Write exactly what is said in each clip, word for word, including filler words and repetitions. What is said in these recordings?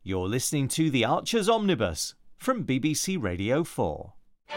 You're listening to The Archer's Omnibus from B B C Radio four.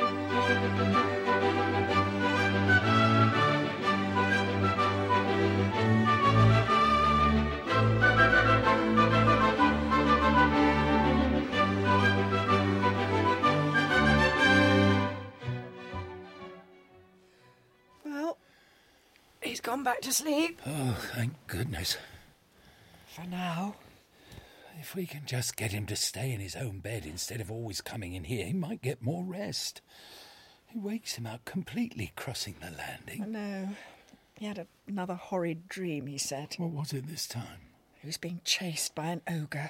Well, he's gone back to sleep. Oh, thank goodness. For now. If we can just get him to stay in his own bed instead of always coming in here, he might get more rest. He wakes him out completely crossing the landing. I know. He had another horrid dream, he said. What was it this time? He was being chased by an ogre.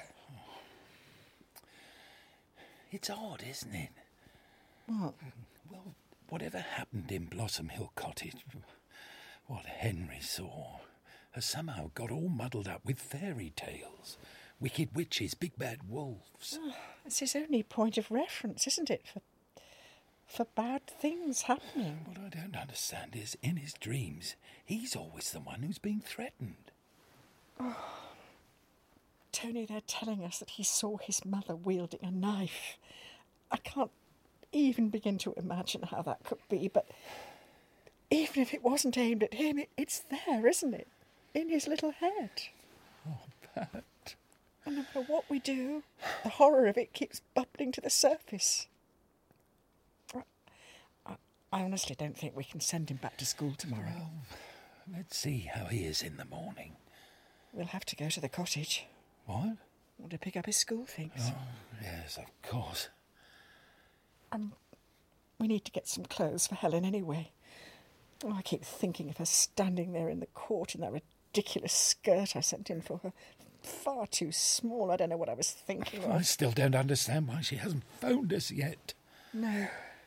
It's odd, isn't it? What? Well, whatever happened in Blossom Hill Cottage, what Henry saw, has somehow got all muddled up with fairy tales. Wicked witches, big bad wolves. Oh, it's his only point of reference, isn't it, for, for bad things happening? What I don't understand is, in his dreams, he's always the one who's being threatened. Oh. Tony, they're telling us that he saw his mother wielding a knife. I can't even begin to imagine how that could be, but even if it wasn't aimed at him, it, it's there, isn't it? In his little head. Oh, Pat. And no matter what we do, the horror of it keeps bubbling to the surface. I, I, I honestly don't think we can send him back to school tomorrow. Well, let's see how he is in the morning. We'll have to go to the cottage. What? Want to pick up his school things. Oh, yes, of course. Um, we need to get some clothes for Helen anyway. Oh, I keep thinking of her standing there in the court in that ridiculous skirt I sent in for her. Far too small. I don't know what I was thinking of. I still don't understand why she hasn't phoned us yet. No.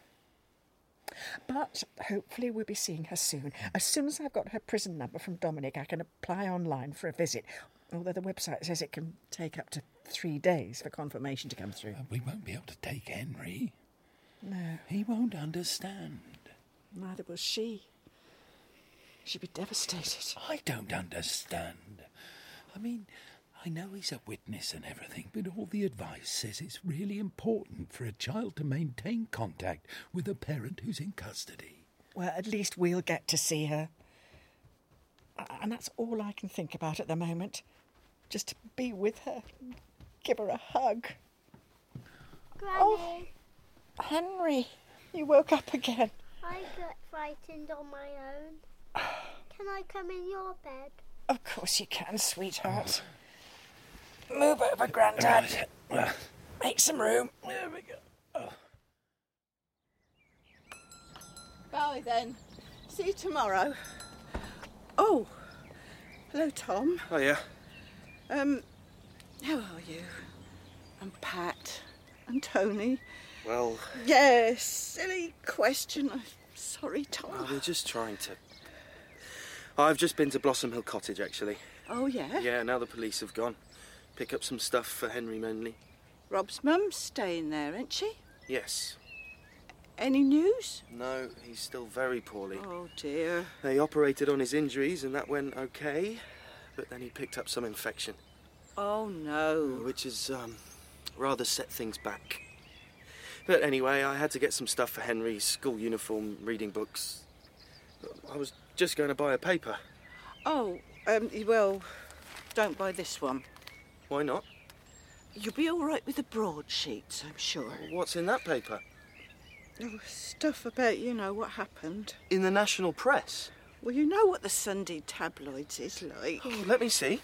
But hopefully we'll be seeing her soon. As soon as I've got her prison number from Dominic, I can apply online for a visit. Although the website says it can take up to three days for confirmation to come through. Uh, we won't be able to take Henry. No. He won't understand. Neither will she. She'd be devastated. I don't understand. I mean, I know he's a witness and everything, but all the advice says it's really important for a child to maintain contact with a parent who's in custody. Well, at least we'll get to see her. And that's all I can think about at the moment. Just to be with her. Give her a hug. Granny. Oh, Henry, you woke up again. I got frightened on my own. Can I come in your bed? Of course you can, sweetheart. Move over, Grandad. Make some room. There we go. Oh. Bye then. See you tomorrow. Oh, hello, Tom. Oh, yeah? Um, how are you? And Pat and Tony. Well... Yes, silly question. I'm sorry, Tom. Well, we're just trying to... I've just been to Blossom Hill Cottage, actually. Oh, yeah? Yeah, now the police have gone. Pick up some stuff for Henry mainly. Rob's mum's staying there, ain't she? Yes. Any news? No, he's still very poorly. Oh, dear. They operated on his injuries and that went okay, but then he picked up some infection. Oh, no. Which has um, rather set things back. But anyway, I had to get some stuff for Henry, school uniform, reading books. I was just going to buy a paper. Oh, um, well, don't buy this one. Why not? You'll be all right with the broadsheets, I'm sure. What's in that paper? Oh, stuff about, you know, what happened. In the national press? Well, you know what the Sunday tabloids is like. Oh, let me see.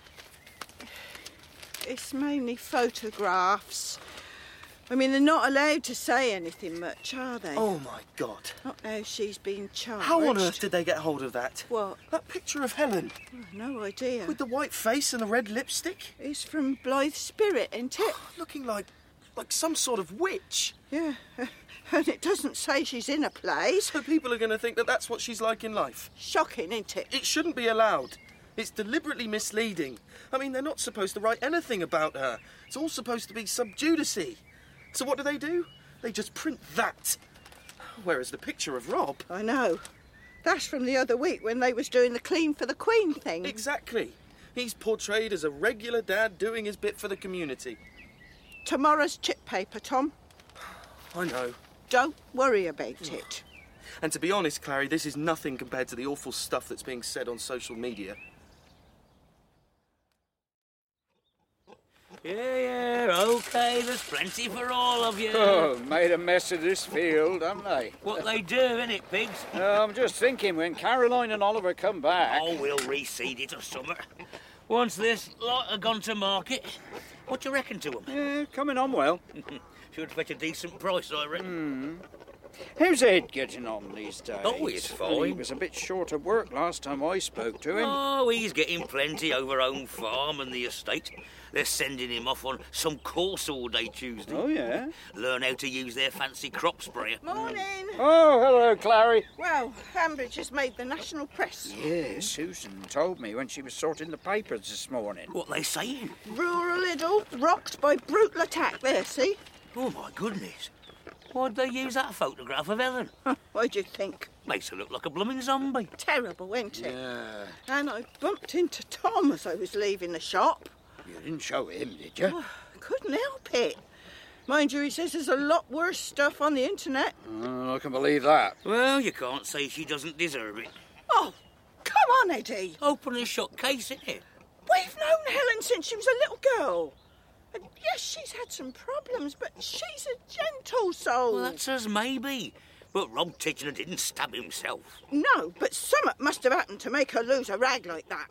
It's mainly photographs. I mean, they're not allowed to say anything much, are they? Oh, my God. Not now she's been charged. How on earth did they get hold of that? What? That picture of Helen. Oh, no idea. With the white face and the red lipstick? It's from Blythe Spirit, ain't it? Looking like, like some sort of witch. Yeah. And it doesn't say she's in a play. So people are going to think that that's what she's like in life. Shocking, isn't it? It shouldn't be allowed. It's deliberately misleading. I mean, they're not supposed to write anything about her. It's all supposed to be sub judice. So what do they do? They just print that. Whereas the picture of Rob... I know. That's from the other week when they was doing the Clean for the Queen thing. Exactly. He's portrayed as a regular dad doing his bit for the community. Tomorrow's chip paper, Tom. I know. Don't worry about it. And to be honest, Clary, this is nothing compared to the awful stuff that's being said on social media. Yeah, yeah, OK, there's plenty for all of you. Oh, made a mess of this field, haven't they? What they do, innit, pigs? Uh, I'm just thinking, when Caroline and Oliver come back... Oh, we'll reseed it or summer. Once this lot are gone to market, what do you reckon to them? Yeah, coming on well. Should fetch a decent price, I reckon. Mm. How's Ed getting on these days? Oh, he's fine. He was a bit short of work last time I spoke to him. Oh, he's getting plenty over home farm and the estate. They're sending him off on some course all day Tuesday. Oh, yeah? Learn how to use their fancy crop sprayer. Morning. Oh, hello, Clary. Well, Ambridge has made the national press. Yeah, Susan told me when she was sorting the papers this morning. What they saying? Rural Idyll rocked by brutal attack there, see? Oh, my goodness. Why'd they use that photograph of Ellen? Why'd you think? Makes her look like a blooming zombie. Terrible, ain't it? Yeah. And I bumped into Tom as I was leaving the shop. You didn't show him, did you? Oh, couldn't help it. Mind you, he says there's a lot worse stuff on the internet. Oh, I can believe that. Well, you can't say she doesn't deserve it. Oh, come on, Eddie. Open a shot case, innit? We've known Helen since she was a little girl. And yes, she's had some problems, but she's a gentle soul. Well, that's as maybe. But Rob Titchener didn't stab himself. No, but something must have happened to make her lose a rag like that.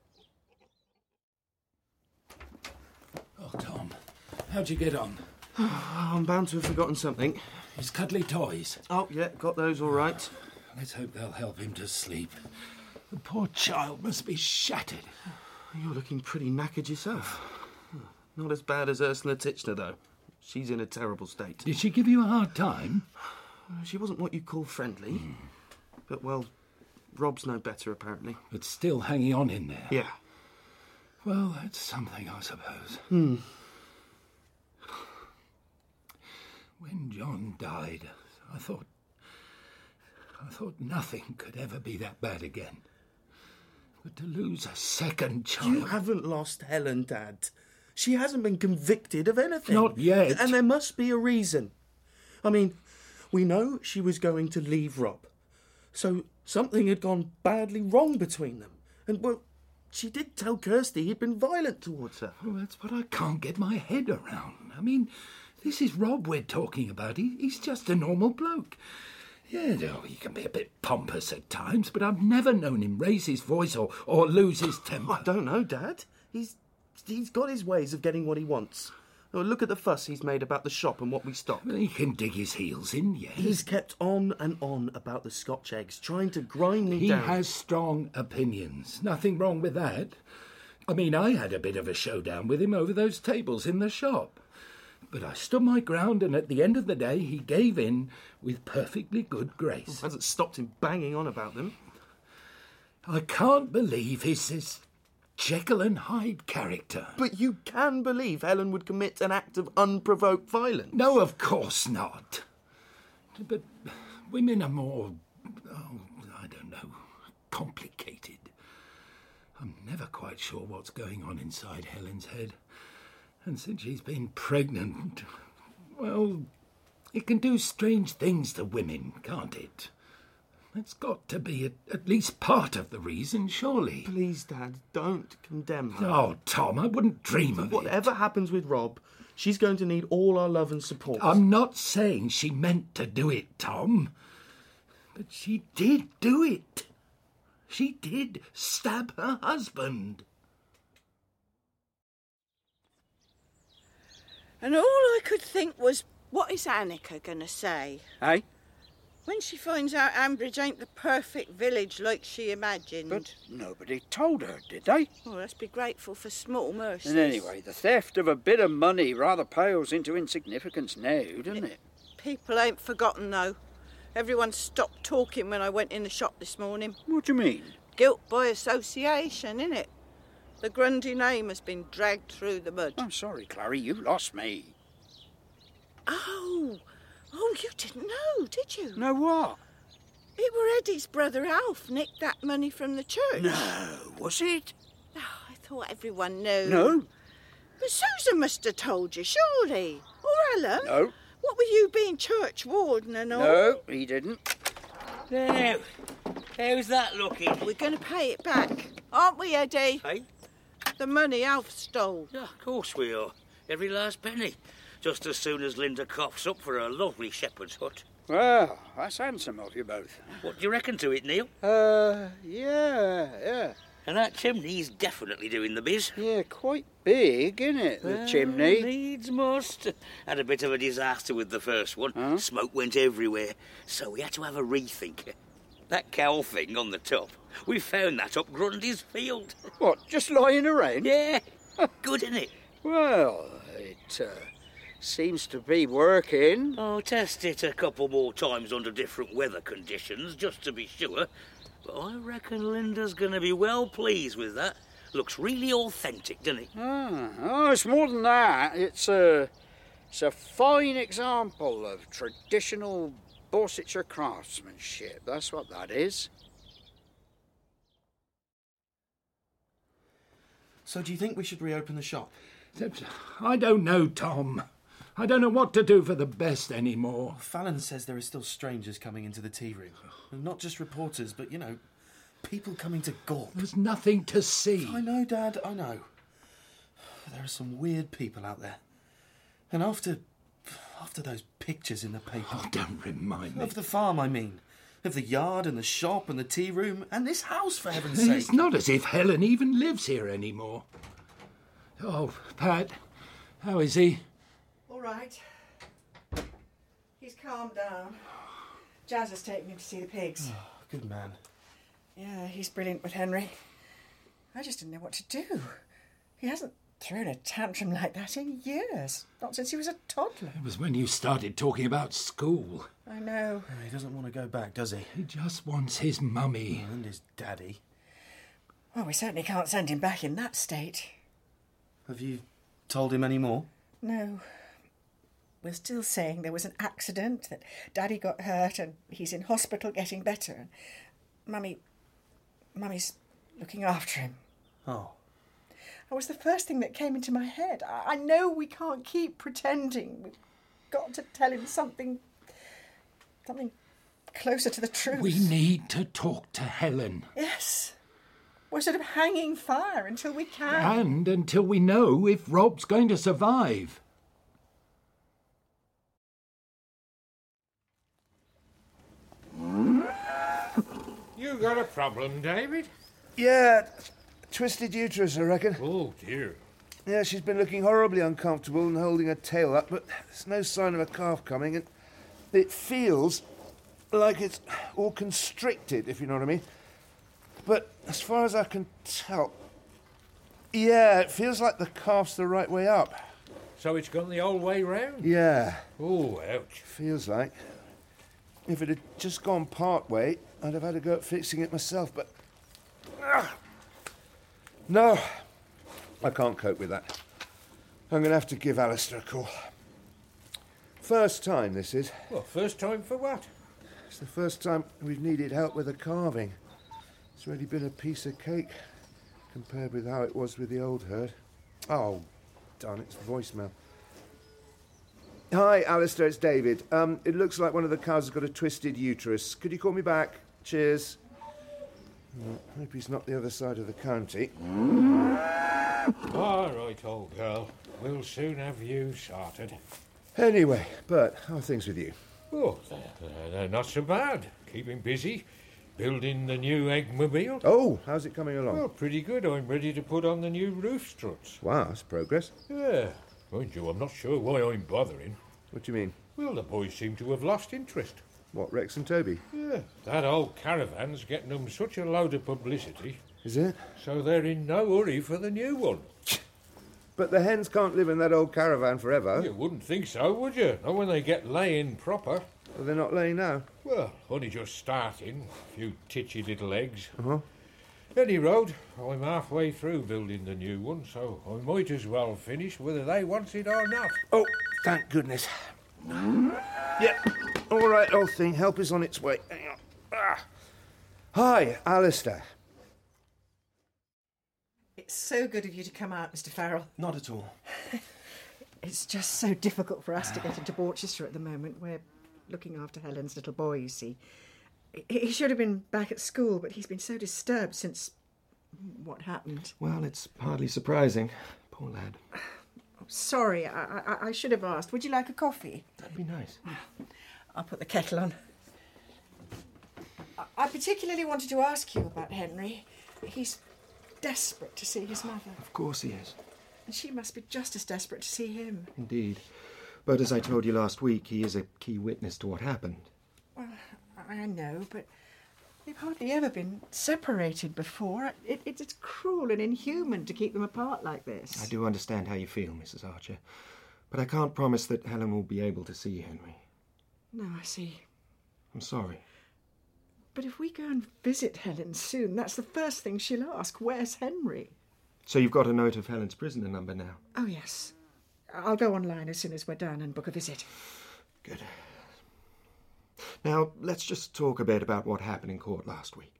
Oh, Tom, how'd you get on? I'm bound to have forgotten something. His cuddly toys. Oh, yeah, got those all right. Let's hope they'll help him to sleep. The poor child must be shattered. You're looking pretty knackered yourself. Not as bad as Ursula Titchener, though. She's in a terrible state. Did she give you a hard time? She wasn't what you'd call friendly. Mm. But, well, Rob's no better, apparently. But still hanging on in there. Yeah. Well, that's something, I suppose. Hmm. When John died, I thought... I thought nothing could ever be that bad again. But to lose a second child... You haven't lost Helen, Dad. She hasn't been convicted of anything. Not yet. And there must be a reason. I mean, we know she was going to leave Rob. So something had gone badly wrong between them. And, well, she did tell Kirsty he'd been violent towards her. Well, that's what I can't get my head around. I mean, this is Rob we're talking about. He, he's just a normal bloke. Yeah, oh, he can be a bit pompous at times, but I've never known him raise his voice or, or lose his temper. I don't know, Dad. He's he's got his ways of getting what he wants. Oh, look at the fuss he's made about the shop and what we stock. He can dig his heels in, yes. He's kept on and on about the Scotch eggs, trying to grind me he down. He has strong opinions. Nothing wrong with that. I mean, I had a bit of a showdown with him over those tables in the shop. But I stood my ground, and at the end of the day, he gave in with perfectly good grace. It hasn't stopped him banging on about them. I can't believe he's this Jekyll and Hyde character. But you can believe Helen would commit an act of unprovoked violence? No, of course not. But women are more, oh, I don't know, complicated. I'm never quite sure what's going on inside Helen's head. And since she's been pregnant, well, it can do strange things to women, can't it? It's got to be at, at least part of the reason, surely. Please, Dad, don't condemn her. Oh, Tom, I wouldn't dream of Whatever it. Whatever happens with Rob, she's going to need all our love and support. I'm not saying she meant to do it, Tom. But she did do it. She did stab her husband. And all I could think was, what is Annika going to say? Hey? When she finds out Ambridge ain't the perfect village like she imagined. But nobody told her, did they? Well, let's be grateful for small mercies. And anyway, the theft of a bit of money rather pales into insignificance now, doesn't it? People ain't forgotten, though. Everyone stopped talking when I went in the shop this morning. What do you mean? Guilt by association, innit? The Grundy name has been dragged through the mud. I'm sorry, Clary, you lost me. Oh, oh, you didn't know, did you? No, what? It were Eddie's brother Alf nicked that money from the church. No, was it? Oh, I thought everyone knew. No. But Susan must have told you, surely. Or Alan. No. What with you being church warden and all? No, he didn't. Now, how's that looking? We're going to pay it back, aren't we, Eddie? Hey? The money Alf stole. Yeah, of course we are. Every last penny. Just as soon as Linda coughs up for a lovely shepherd's hut. Well, that's handsome of you both. What do you reckon to it, Neil? Uh, yeah, yeah. And that chimney's definitely doing the biz. Yeah, quite big, isn't it, the Well, chimney? Needs must. Had a bit of a disaster with the first one. Huh? Smoke went everywhere, so we had to have a rethink. That cowl thing on the top, we found that up Grundy's field. What, just lying around? Yeah, good, isn't it? Well, it uh, seems to be working. I'll test it a couple more times under different weather conditions, just to be sure. But I reckon Linda's going to be well pleased with that. Looks really authentic, doesn't it? Ah, oh, it's more than that. It's a, it's a fine example of traditional Borsetshire craftsmanship. That's what that is. So do you think we should reopen the shop? I don't know, Tom. I don't know what to do for the best anymore. Fallon says there are still strangers coming into the tea room. And not just reporters, but, you know, people coming to gawp. There's nothing to see. I know, Dad, I know. There are some weird people out there. And after... after those pictures in the paper... Oh, don't remind me. Of the farm, I mean. Of the yard and the shop and the tea room and this house, for heaven's It's sake. not as if Helen even lives here anymore. Oh, Pat, how is he? All right. He's calmed down. Jazz has taken him to see the pigs. Oh, good man. Yeah, he's brilliant with Henry. I just didn't know what to do. He hasn't thrown a tantrum like that in years. Not since he was a toddler. It was when you started talking about school. I know. Oh, he doesn't want to go back, does he? He just wants his mummy. And his daddy. Well, we certainly can't send him back in that state. Have you told him any more? No. We're still saying there was an accident, that Daddy got hurt and he's in hospital getting better. And Mummy... Mummy's looking after him. Oh. That was the first thing that came into my head. I, I know we can't keep pretending. We've got to tell him something... something closer to the truth. We need to talk to Helen. Yes. We're sort of hanging fire until we can. And until we know if Rob's going to survive. You got a problem, David? Yeah, twisted uterus, I reckon. Oh, dear. Yeah, she's been looking horribly uncomfortable and holding her tail up, but there's no sign of a calf coming, and it feels like it's all constricted, if you know what I mean. But as far as I can tell, yeah, it feels like the calf's the right way up. So it's gone the old way round? Yeah. Oh, ouch. Feels like. If it had just gone part way, I'd have had a go at fixing it myself, but... Ugh. No, I can't cope with that. I'm going to have to give Alistair a call. First time, this is. Well, first time for what? It's the first time we've needed help with the carving. It's really been a piece of cake compared with how it was with the old herd. Oh, darn, it's voicemail. Hi, Alistair, it's David. Um, it looks like one of the cows has got a twisted uterus. Could you call me back? Cheers. Well, hope he's not the other side of the county. All right, old girl. We'll soon have you sorted. Anyway, Bert, how are things with you? Oh, they're, they're not so bad. Keeping busy. Building the new eggmobile. Oh, how's it coming along? Well, pretty good. I'm ready to put on the new roof struts. Wow, that's progress. Yeah. Mind you, I'm not sure why I'm bothering. What do you mean? Well, the boys seem to have lost interest. What, Rex and Toby? Yeah. That old caravan's getting them such a load of publicity. Is it? So they're in no hurry for the new one. But the hens can't live in that old caravan forever. You wouldn't think so, would you? Not when they get laying proper. Well, they're not laying now. Well, only just starting. A few titchy little eggs. Uh-huh. Any road, I'm halfway through building the new one, so I might as well finish whether they want it or not. Oh, thank goodness. Yeah, all right, old thing. Help is on its way. Hang on. Ah. Hi, Alistair. It's so good of you to come out, Mister Farrell. Not at all. It's just so difficult for us to get into Borchester at the moment. We're looking after Helen's little boy, you see. He should have been back at school, but he's been so disturbed since what happened. Well, it's hardly surprising. Poor lad. Sorry, I, I, I should have asked. Would you like a coffee? That'd be nice. I'll put the kettle on. I, I particularly wanted to ask you about Henry. He's desperate to see his mother. Of course he is. And she must be just as desperate to see him. Indeed. But as I told you last week, he is a key witness to what happened. Well, I know, but they've hardly ever been separated before. It, it, it's cruel and inhuman to keep them apart like this. I do understand how you feel, Missus Archer. But I can't promise that Helen will be able to see Henry. No, I see. I'm sorry. But if we go and visit Helen soon, that's the first thing she'll ask. Where's Henry? So you've got a note of Helen's prisoner number now? Oh, yes. I'll go online as soon as we're done and book a visit. Good. Now, let's just talk a bit about what happened in court last week.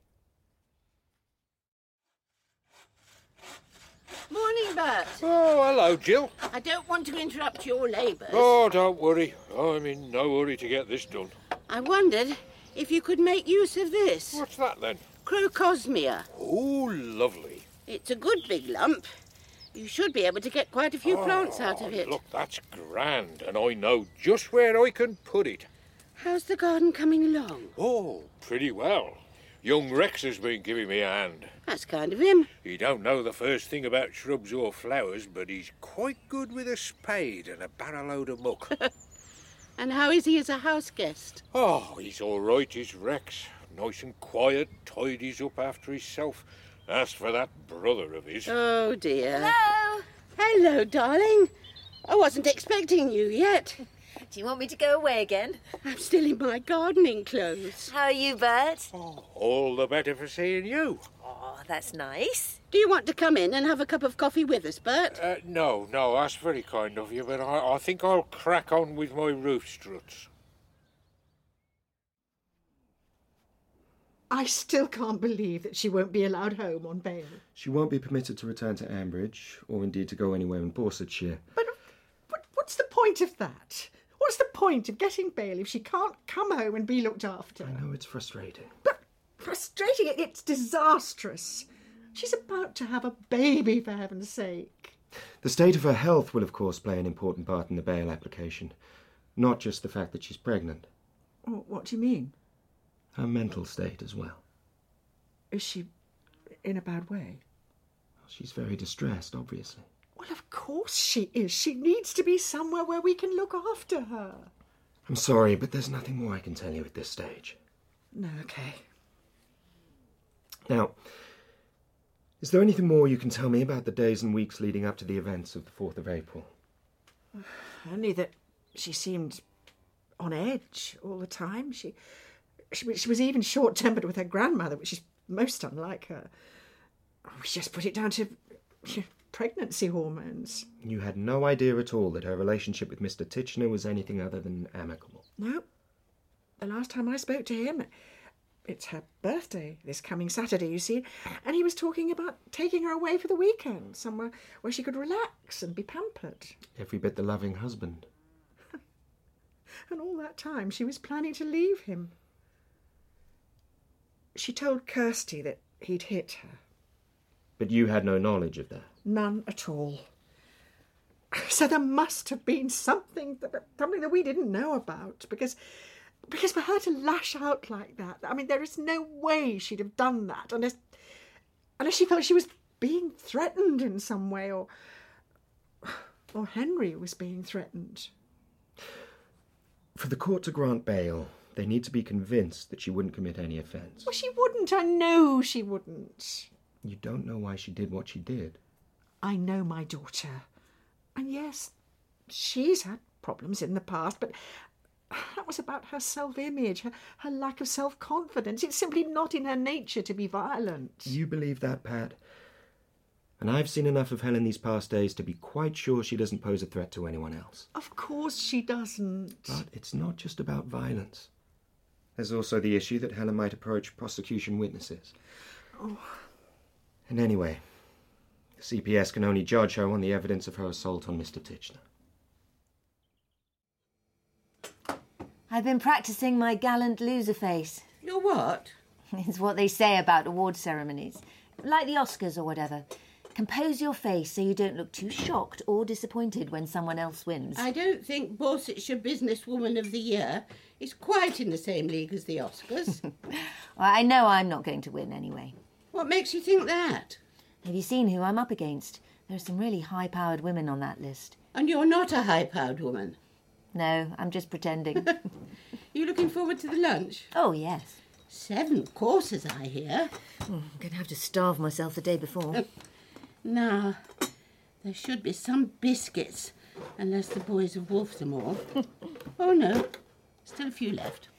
Morning, Bert. Oh, hello, Jill. I don't want to interrupt your labours. Oh, don't worry. I'm in no hurry to get this done. I wondered if you could make use of this. What's that, then? Crocosmia. Oh, lovely. It's a good big lump. You should be able to get quite a few oh, plants out of it. Look, that's grand, and I know just where I can put it. How's the garden coming along? Oh, pretty well. Young Rex has been giving me a hand. That's kind of him. He don't know the first thing about shrubs or flowers, but he's quite good with a spade and a barrow load of muck. And how is he as a house guest? Oh, he's all right, is Rex. Nice and quiet, tidies up after himself. As for that brother of his... Oh, dear. Hello. Hello, darling. I wasn't expecting you yet. Do you want me to go away again? I'm still in my gardening clothes. How are you, Bert? Oh, all the better for seeing you. Oh, that's nice. Do you want to come in and have a cup of coffee with us, Bert? Uh, no, no, that's very kind of you, but I, I think I'll crack on with my roof struts. I still can't believe that she won't be allowed home on bail. She won't be permitted to return to Ambridge, or indeed to go anywhere in Borsetshire. But what, what's the point of that? What's the point of getting bail if she can't come home and be looked after? I know it's frustrating. But frustrating, it's disastrous. She's about to have a baby, for heaven's sake. The state of her health will, of course, play an important part in the bail application. Not just the fact that she's pregnant. What do you mean? Her mental state as well. Is she in a bad way? She's very distressed, obviously. Well, of course she is. She needs to be somewhere where we can look after her. I'm sorry, but there's nothing more I can tell you at this stage. No, okay. Now, is there anything more you can tell me about the days and weeks leading up to the events of the fourth of April? Only that she seemed on edge all the time. She... She, she was even short-tempered with her grandmother, which is most unlike her. We just put it down to pregnancy hormones. You had no idea at all that her relationship with Mister Titchener was anything other than amicable? No. The last time I spoke to him, it's her birthday this coming Saturday, you see, and he was talking about taking her away for the weekend, somewhere where she could relax and be pampered. Every bit the loving husband. And all that time she was planning to leave him. She told Kirsty that he'd hit her. But you had no knowledge of that? None at all. So there must have been something that, something that we didn't know about, because, because for her to lash out like that, I mean, there is no way she'd have done that unless, unless she felt she was being threatened in some way, or, or Henry was being threatened. For the court to grant bail, they need to be convinced that she wouldn't commit any offence. Well, she wouldn't. I know she wouldn't. You don't know why she did what she did. I know my daughter. And yes, she's had problems in the past, but that was about her self-image, her, her lack of self-confidence. It's simply not in her nature to be violent. You believe that, Pat? And I've seen enough of Helen these past days to be quite sure she doesn't pose a threat to anyone else. Of course she doesn't. But it's not just about violence. There's also the issue that Helen might approach prosecution witnesses. Oh. And anyway, The C P S can only judge her on the evidence of her assault on Mister Titchener. I've been practising my gallant loser face. Your what? It's what they say about award ceremonies. Like the Oscars or whatever. Compose your face so you don't look too shocked or disappointed when someone else wins. I don't think Borsetshire Businesswoman of the Year is quite in the same league as the Oscars. Well, I know I'm not going to win anyway. What makes you think that? Have you seen who I'm up against? There are some really high-powered women on that list. And you're not a high-powered woman? No, I'm just pretending. Are you looking forward to the lunch? Oh, yes. Seven courses, I hear. Oh, I'm going to have to starve myself the day before. Now, there should be some biscuits, unless the boys have wolfed them all. Oh, no. Still a few left.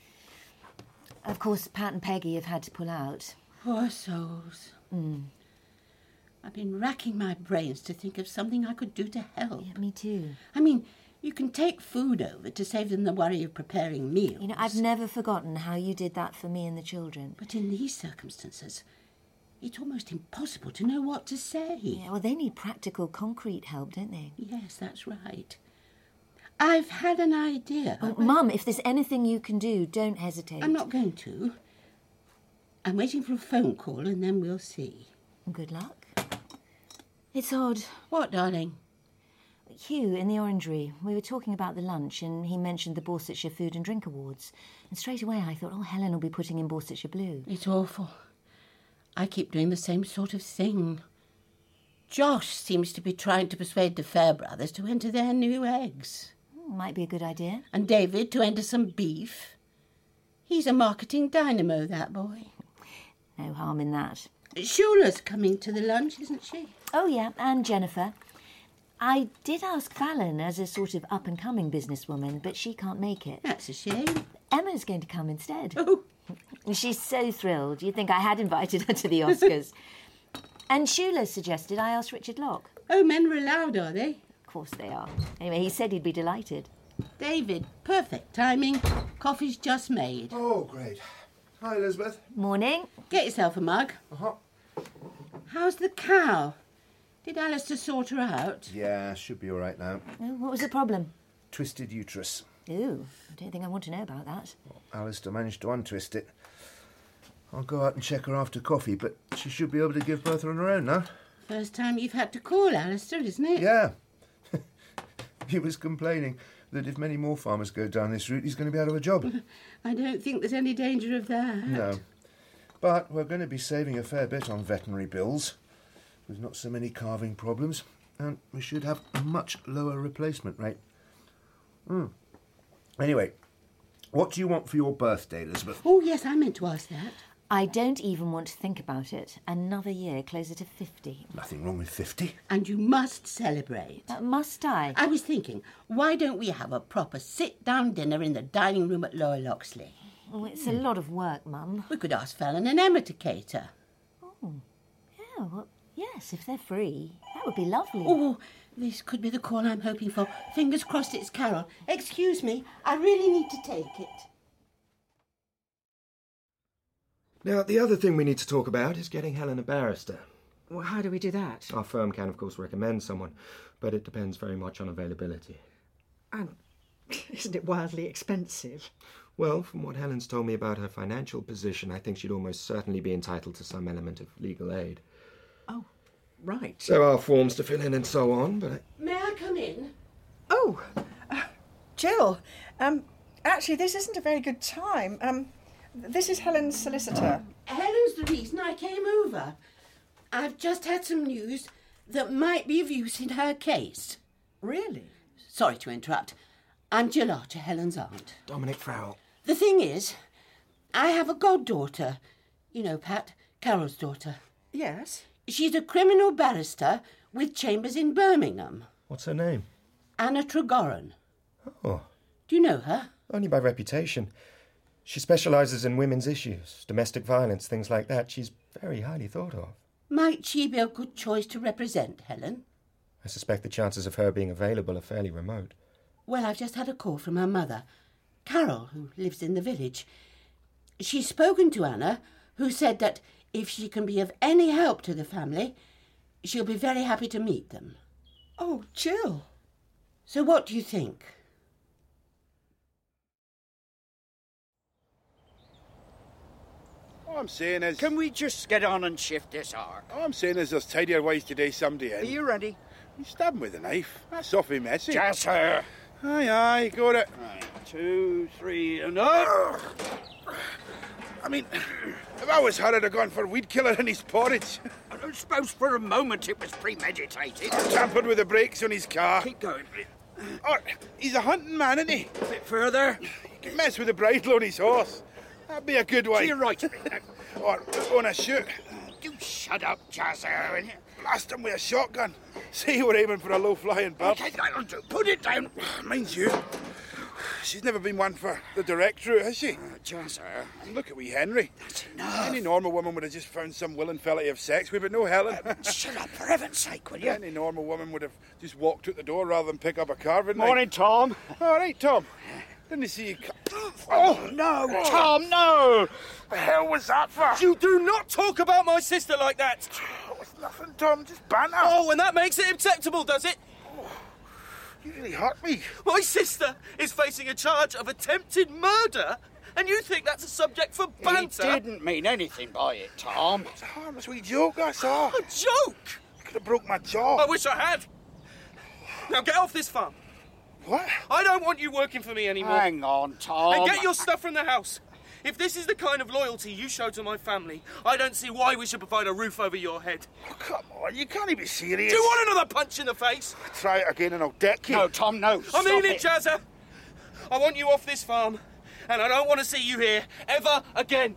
Of course, Pat and Peggy have had to pull out. Poor souls. Mm. I've been racking my brains to think of something I could do to help. Yeah, me too. I mean, you can take food over to save them the worry of preparing meals. You know, I've never forgotten how you did that for me and the children. But in these circumstances, it's almost impossible to know what to say. Yeah, well, they need practical, concrete help, don't they? Yes, that's right. I've had an idea. Oh, Mum, if there's anything you can do, don't hesitate. I'm not going to. I'm waiting for a phone call and then we'll see. Good luck. It's odd. What, darling? Hugh, in the Orangery, we were talking about the lunch and he mentioned the Borsetshire Food and Drink Awards. And straight away I thought, oh, Helen will be putting in Borsetshire Blue. It's awful. I keep doing the same sort of thing. Josh seems to be trying to persuade the Fairbrothers to enter their new eggs. Might be a good idea. And David to enter some beef. He's a marketing dynamo, that boy. No harm in that. Shula's coming to the lunch, isn't she? Oh, yeah, and Jennifer. I did ask Fallon as a sort of up-and-coming businesswoman, but she can't make it. That's a shame. Emma's going to come instead. Oh. She's so thrilled. You'd think I had invited her to the Oscars. And Shula suggested I ask Richard Locke. Oh, men are allowed, are they? Of course they are. Anyway, he said he'd be delighted. David, perfect timing. Coffee's just made. Oh, great. Hi, Elizabeth. Morning. Get yourself a mug. Uh-huh. How's the cow? Did Alistair sort her out? Yeah, should be all right now. Oh, what was the problem? Twisted uterus. Ooh, I don't think I want to know about that. Well, Alistair managed to untwist it. I'll go out and check her after coffee, but she should be able to give birth on her own now. First time you've had to call Alistair, isn't it? Yeah. He was complaining that if many more farmers go down this route, he's going to be out of a job. I don't think there's any danger of that. No. But we're going to be saving a fair bit on veterinary bills. There's not so many calving problems, and we should have a much lower replacement rate. Mm. Anyway, what do you want for your birthday, Elizabeth? Oh, yes, I meant to ask that. I don't even want to think about it. Another year closer to fifty. Nothing wrong with fifty. And you must celebrate. Uh, must I? I was thinking, why don't we have a proper sit-down dinner in the dining room at Lower Loxley? Oh, it's a lot of work, Mum. We could ask Fallon and Emma to cater. Oh, yeah, well, yes, if they're free. That would be lovely. Oh, this could be the call I'm hoping for. Fingers crossed it's Carol. Excuse me, I really need to take it. Now, the other thing we need to talk about is getting Helen a barrister. Well, how do we do that? Our firm can, of course, recommend someone, but it depends very much on availability. And isn't it wildly expensive? Well, from what Helen's told me about her financial position, I think she'd almost certainly be entitled to some element of legal aid. Oh, right. There are forms to fill in and so on, but... I... May I come in? Oh, uh, Jill, um, actually, this isn't a very good time. Um, this is Helen's solicitor. Helen's the reason I came over. I've just had some news that might be of use in her case. Really? Sorry to interrupt. I'm Jill Archer, Helen's aunt. Dominic Farrell. The thing is, I have a goddaughter. You know, Pat, Carol's daughter. Yes? She's a criminal barrister with chambers in Birmingham. What's her name? Anna Tregoran. Oh. Do you know her? Only by reputation. She specialises in women's issues, domestic violence, things like that. She's very highly thought of. Might she be a good choice to represent Helen? I suspect the chances of her being available are fairly remote. Well, I've just had a call from her mother, Carol, who lives in the village. She's spoken to Anna, who said that if she can be of any help to the family, she'll be very happy to meet them. Oh, Jill. So what do you think? All I'm saying is... Can we just get on and shift this ark? All I'm saying is there's tidier ways to do somebody in. Are you ready? You stab him with a knife. That's awfully messy. Yes, sir. Aye, aye, got it. Right, two, three, and up. I mean, if I was her, I'd have gone for weed killer in his porridge. I don't suppose for a moment it was premeditated. I tampered with the brakes on his car. Keep going. Oh, he's a hunting man, isn't he? A bit further. You can mess with the bridle on his horse. That'd be a good way. To your right. Or on a shoot. You shut up, Jazzer, will you? Blast him with a shotgun. See, we're aiming for a low-flying bird. Okay, that'll do. Put it down. Mind you, she's never been one for the direct route, has she? Uh, Jazzer. And look at wee Henry. That's enough. Any normal woman would have just found some willing fella to have sex with, but no Helen. Uh, shut up, for heaven's sake, will you? Any normal woman would have just walked out the door rather than pick up a carving knife. Morning, Tom. All right, Tom. Didn't see you... Oh, no, Tom, no! The hell was that for? You do not talk about my sister like that! Oh, it's nothing, Tom, just banter. Oh, and that makes it acceptable, does it? Oh, you really hurt me. My sister is facing a charge of attempted murder, and you think that's a subject for banter? He didn't mean anything by it, Tom. It's a harmless wee joke, that's all. A joke? I could have broke my jaw. I wish I had. Now get off this farm. What? I don't want you working for me anymore. Hang on, Tom. And get your stuff from the house. If this is the kind of loyalty you show to my family, I don't see why we should provide a roof over your head. Oh, come on, you can't be serious. Do you want another punch in the face? Try it again and I'll deck you. No, Tom, no. I mean Stop it, Jazzer. I want you off this farm, and I don't want to see you here ever again.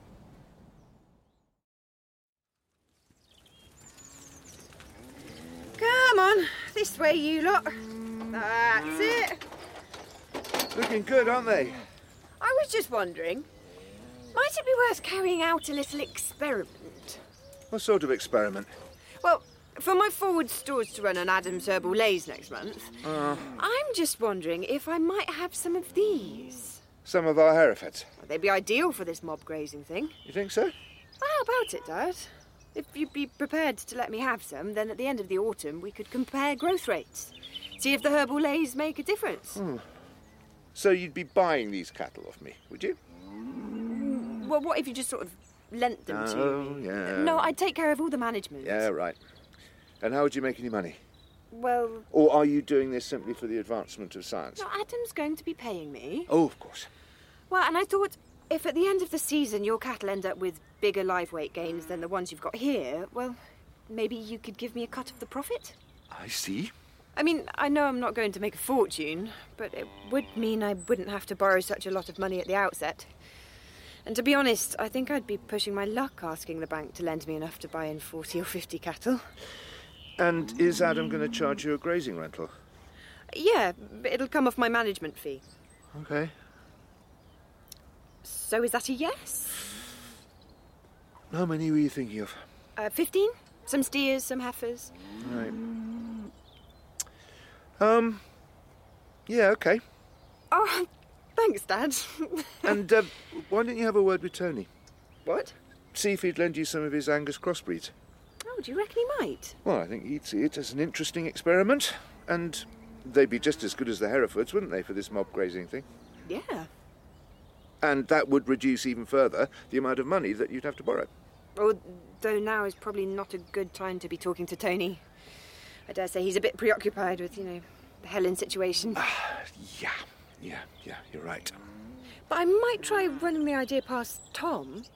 Come on, this way, you lot. That's it. Looking good, aren't they? I was just wondering, might it be worth carrying out a little experiment? What sort of experiment? Well, for my forward stores to run on Adam's Herbal Lays next month, Uh, I'm just wondering if I might have some of these. some of our Herefords. Well, they'd be ideal for this mob grazing thing. You think so? Well, how about it, Dad? If you'd be prepared to let me have some, then at the end of the autumn we could compare growth rates. See if the Herbal Lays make a difference. Hmm. So you'd be buying these cattle off me, would you? Well, what if you just sort of lent them to Oh, me? yeah. No, I'd take care of all the management. Yeah, right. And how would you make any money? Well... Or are you doing this simply for the advancement of science? No, Adam's going to be paying me. Oh, of course. Well, and I thought, if at the end of the season your cattle end up with bigger live weight gains than the ones you've got here, well, maybe you could give me a cut of the profit? I see. I mean, I know I'm not going to make a fortune, but it would mean I wouldn't have to borrow such a lot of money at the outset. And to be honest, I think I'd be pushing my luck asking the bank to lend me enough to buy in forty or fifty cattle. And is Adam going to charge you a grazing rental? Yeah, but it'll come off my management fee. Okay. So is that a yes? How many were you thinking of? Uh, fifteen? Some steers, some heifers. Right. Um, yeah, okay. Oh, thanks, Dad. And uh, why don't you have a word with Tony? What? See if he'd lend you some of his Angus crossbreeds. Oh, do you reckon he might? Well, I think he'd see it as an interesting experiment. And they'd be just as good as the Herefords, wouldn't they, for this mob grazing thing? Yeah. And that would reduce even further the amount of money that you'd have to borrow. Although now is probably not a good time to be talking to Tony. I dare say he's a bit preoccupied with, you know, the Helen situation. Yeah, yeah, yeah, you're right. But I might try running the idea past Tom.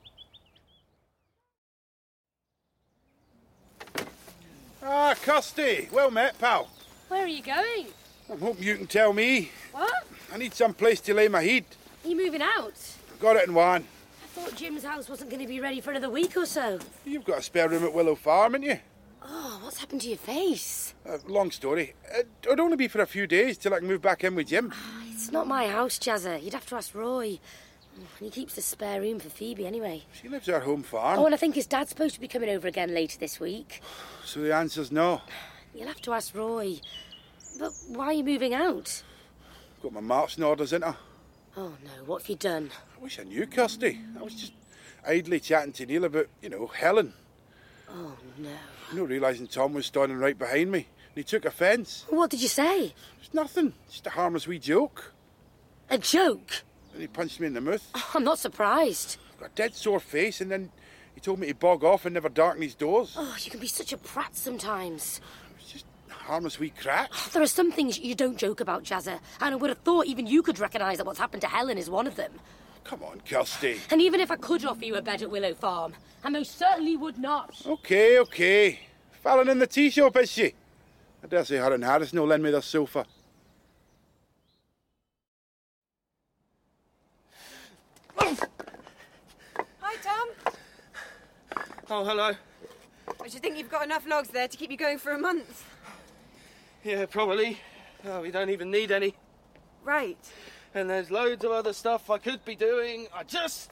Ah, Costy. Well met, pal. Where are you going? I'm hoping you can tell me. What? I need some place to lay my head. Are you moving out? Got it in one. I thought Jim's house wasn't going to be ready for another week or so. You've got a spare room at Willow Farm, haven't you? Oh, what's happened to your face? Uh, long story. Uh, It'd only be for a few days till I can move back in with Jim. It's not my house, Jazzer. You'd have to ask Roy. And he keeps the spare room for Phoebe anyway. She lives at her home farm. Oh, and I think his dad's supposed to be coming over again later this week. So the answer's no. You'll have to ask Roy. But why are you moving out? Got my marching orders, ain't I? Oh, no. What have you done? I wish I knew, Kirsty. I was just idly chatting to Neil about, you know, Helen. Oh, no. Not realising Tom was standing right behind me. And he took offence. What did you say? It's nothing. Just a harmless wee joke. A joke? And he punched me in the mouth. Oh, I'm not surprised. Got a dead sore face, and then he told me to bog off and never darken his doors. Oh, you can be such a prat sometimes. It's just a harmless wee crack. There are some things you don't joke about, Jazza, and I would have thought even you could recognise that what's happened to Helen is one of them. Come on, Kirsty. And even if I could offer you a bed at Willow Farm, I most certainly would not. OK, OK. Fallon in the tea shop, is she? I dare say her and Harris no lend me their sofa. Hi, Tom. Oh, hello. I should think you've got enough logs there to keep you going for a month. Yeah, probably. Oh, we don't even need any. Right. And there's loads of other stuff I could be doing. I just...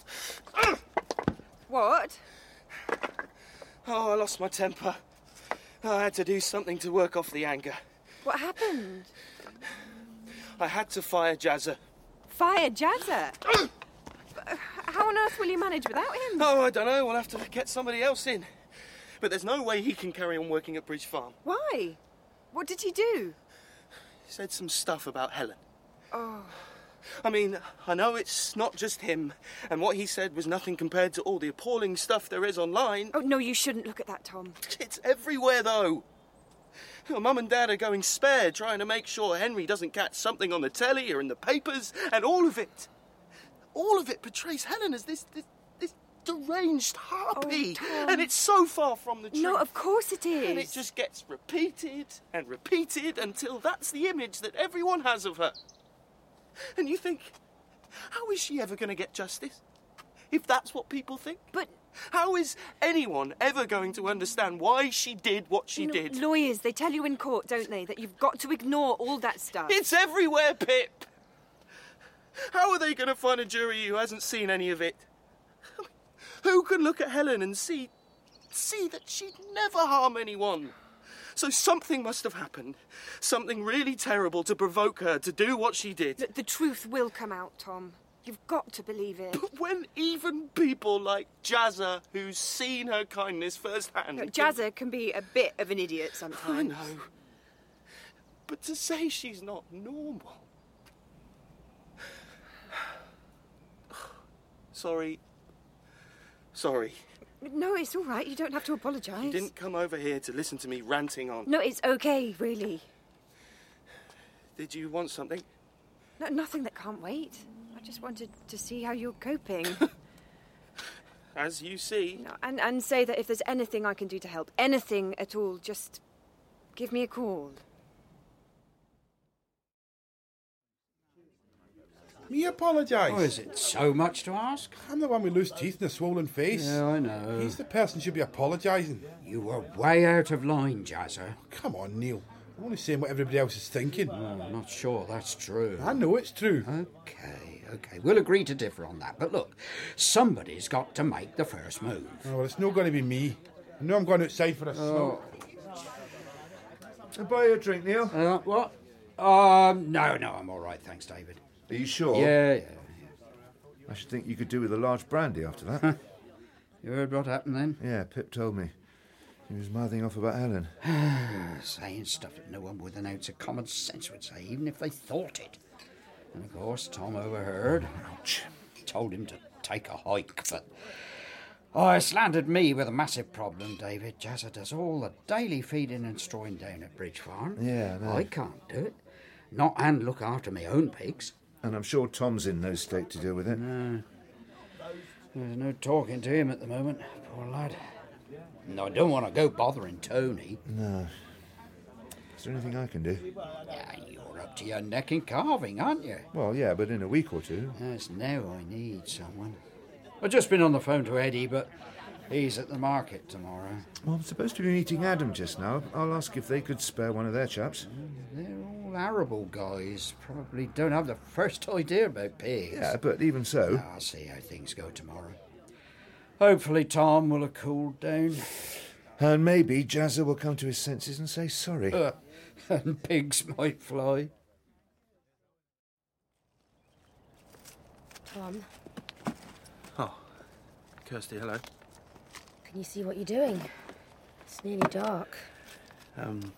What? Oh, I lost my temper. I had to do something to work off the anger. What happened? I had to fire Jazza. Fire Jazza? How on earth will you manage without him? Oh, I don't know. We'll have to get somebody else in. But there's no way he can carry on working at Bridge Farm. Why? What did he do? He said some stuff about Helen. Oh. I mean, I know it's not just him, and what he said was nothing compared to all the appalling stuff there is online. Oh, no, you shouldn't look at that, Tom. It's everywhere, though. Mum and Dad are going spare, trying to make sure Henry doesn't catch something on the telly or in the papers, and all of it, all of it portrays Helen as this, this, this deranged harpy. Oh, Tom. And it's so far from the truth. No, of course it is. And it just gets repeated and repeated until that's the image that everyone has of her. And you think, how is she ever going to get justice? If that's what people think? But... how is anyone ever going to understand why she did what she no, did? Lawyers, they tell you in court, don't they, that you've got to ignore all that stuff. It's everywhere, Pip! How are they going to find a jury who hasn't seen any of it? Who can look at Helen and see, see that she'd never harm anyone? So something must have happened. Something really terrible to provoke her to do what she did. The, the truth will come out, Tom. You've got to believe it. But when even people like Jazza, who's seen her kindness firsthand... No, Jazza can be a bit of an idiot sometimes. I know. But to say she's not normal... Sorry. Sorry. No, it's all right. You don't have to apologise. You didn't come over here to listen to me ranting on. No, it's okay, really. Did you want something? No, nothing that can't wait. I just wanted to see how you're coping. As you see. No, and, and say that if there's anything I can do to help, anything at all, just give me a call. Me apologise. Oh, is it so much to ask? I'm the one with loose teeth and a swollen face. Yeah, I know. He's the person who should be apologising. You were way out of line, Jazza. Come on, Neil. I'm only saying what everybody else is thinking. Oh, I'm not sure that's true. I know it's true. OK, OK. We'll agree to differ on that. But look, somebody's got to make the first move. Oh, well, it's not going to be me. I know I'm going outside for a smoke. I'll buy you a drink, Neil. Uh, what? Um, no, no, I'm all right, thanks, David. Are you sure? Yeah, yeah. I should think you could do with a large brandy after that. You heard what happened then? Yeah, Pip told me. He was mouthing off about Helen. Saying stuff that no one with an ounce of common sense would say, even if they thought it. And of course, Tom overheard. Ouch. Told him to take a hike, but... Oh, it's landed me with a massive problem, David. Jazza does all the daily feeding and strawing down at Bridge Farm. Yeah, I know. I can't do it. Not and look after my own pigs. And I'm sure Tom's in no state to deal with it. No. There's no talking to him at the moment, poor lad. No, I don't want to go bothering Tony. No. Is there anything I can do? Yeah, you're up to your neck in carving, aren't you? Well, yeah, but in a week or two. Yes, now I need someone. I've just been on the phone to Eddie, but he's at the market tomorrow. Well, I'm supposed to be meeting Adam just now. I'll ask if they could spare one of their chaps. They're all arable guys. Probably don't have the first idea about pigs. Yeah, but even so... I'll see how things go tomorrow. Hopefully Tom will have cooled down. And maybe Jazza will come to his senses and say sorry. Uh, and pigs might fly. Tom, Oh, Kirsty, hello. can you see what you're doing? It's nearly dark. Um,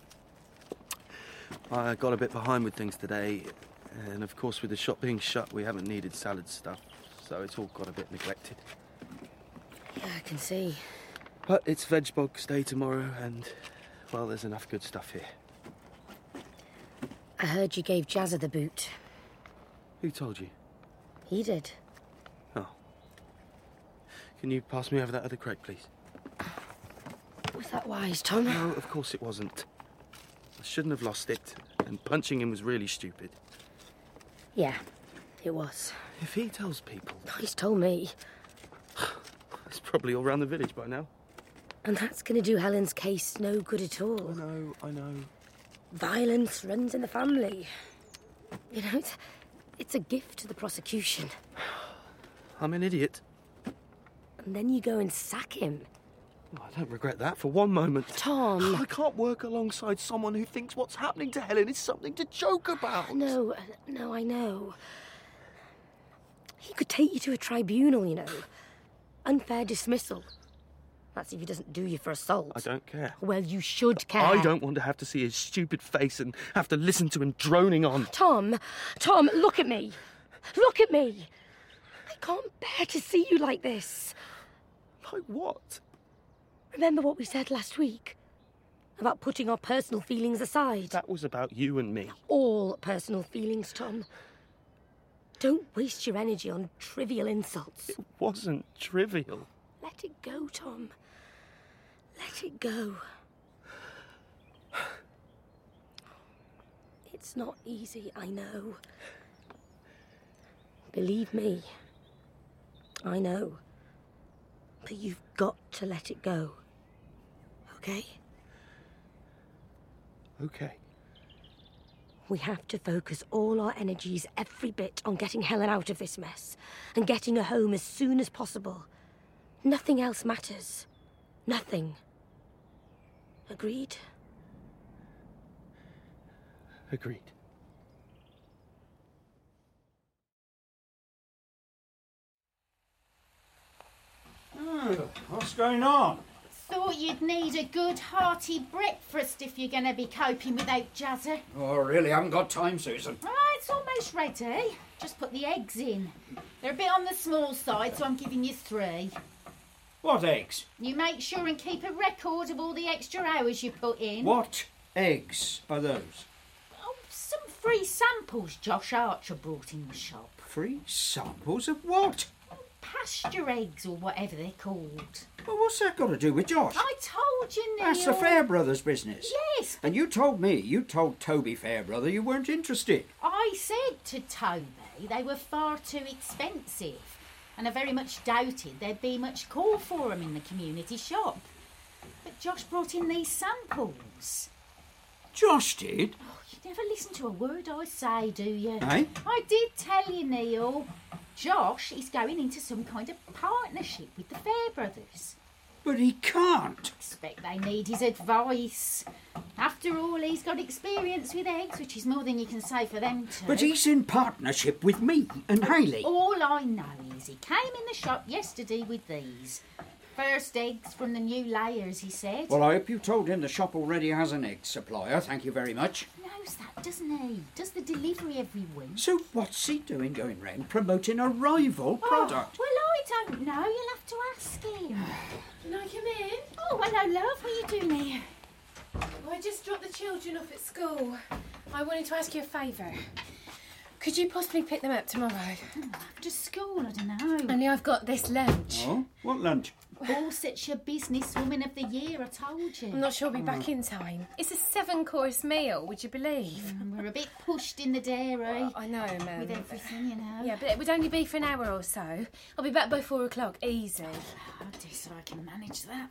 I got a bit behind with things today, and of course with the shop being shut, we haven't needed salad stuff, so it's all got a bit neglected. Yeah, I can see. But it's Veg Box Day tomorrow, and, well, there's enough good stuff here. I heard you gave Jazza the boot. Who told you? He did. Oh. Can you pass me over that other crate, please? Was that wise, Tom? No, of course it wasn't. I shouldn't have lost it, and punching him was really stupid. Yeah, it was. If he tells people... He's told me. It's probably all round the village by now. And that's going to do Helen's case no good at all. I know, I know. Violence runs in the family. You know, it's, it's a gift to the prosecution. I'm an idiot. And then you go and sack him. I don't regret that for one moment. Tom! I can't work alongside someone who thinks what's happening to Helen is something to joke about. No, no, I know. He could take you to a tribunal, you know. Unfair dismissal. That's if he doesn't do you for assault. I don't care. Well, you should care. I don't want to have to see his stupid face and have to listen to him droning on. Tom, Tom, look at me. Look at me. I can't bear to see you like this. Like what? Remember what we said last week? About putting our personal feelings aside? That was about you and me. All personal feelings, Tom. Don't waste your energy on trivial insults. It wasn't trivial. Let it go, Tom. Let it go. It's not easy, I know. Believe me, I know. But you've got to let it go. Okay? Okay. We have to focus all our energies, every bit, on getting Helen out of this mess and getting her home as soon as possible. Nothing else matters. Nothing. Agreed? Agreed. Oh, what's going on? Thought you'd need a good hearty breakfast if you're going to be coping without Jazza. Oh, really? I haven't got time, Susan. Ah, it's almost ready. Just put the eggs in. They're a bit on the small side, so I'm giving you three. What eggs? You make sure and keep a record of all the extra hours you put in. What eggs are those? Oh, some free samples Josh Archer brought in the shop. Free samples of what? Pasture eggs or whatever they're called. Well, what's that got to do with Josh? I told you, Neil. That's the Fairbrothers business. Yes. And you told me, you told Toby Fairbrother you weren't interested. I said to Toby they were far too expensive, and I very much doubted there'd be much call for them in the community shop. But Josh brought in these samples. Josh did? Oh, you never listen to a word I say, do you? Eh? I did tell you, Neil. Josh is going into some kind of partnership with the Fairbrothers. But he can't. I expect they need his advice. After all, he's got experience with eggs, which is more than you can say for them two. But he's in partnership with me and Hayley. All I know is he came in the shop yesterday with these. First eggs from the new layers, he said. Well, I hope you told him the shop already has an egg supplier. Thank you very much. He knows that, doesn't he? Does the delivery every week. So what's he doing going round promoting a rival product? Oh, well, I don't know. You'll have to ask him. Can I come in? Oh, hello, love. What are you doing here? Well, I just dropped the children off at school. I wanted to ask you a favour. Could you possibly pick them up tomorrow? Oh, after school, I don't know. Only I've got this lunch. Oh, what lunch? Borsetshire Businesswoman of the Year, I told you. I'm not sure I'll be back in time. It's a seven-course meal, would you believe? Mm, we're a bit pushed in the dairy. Well, I know, Mum. With everything, you know. Yeah, but it would only be for an hour or so. I'll be back by four o'clock, easy. I guess I can manage that.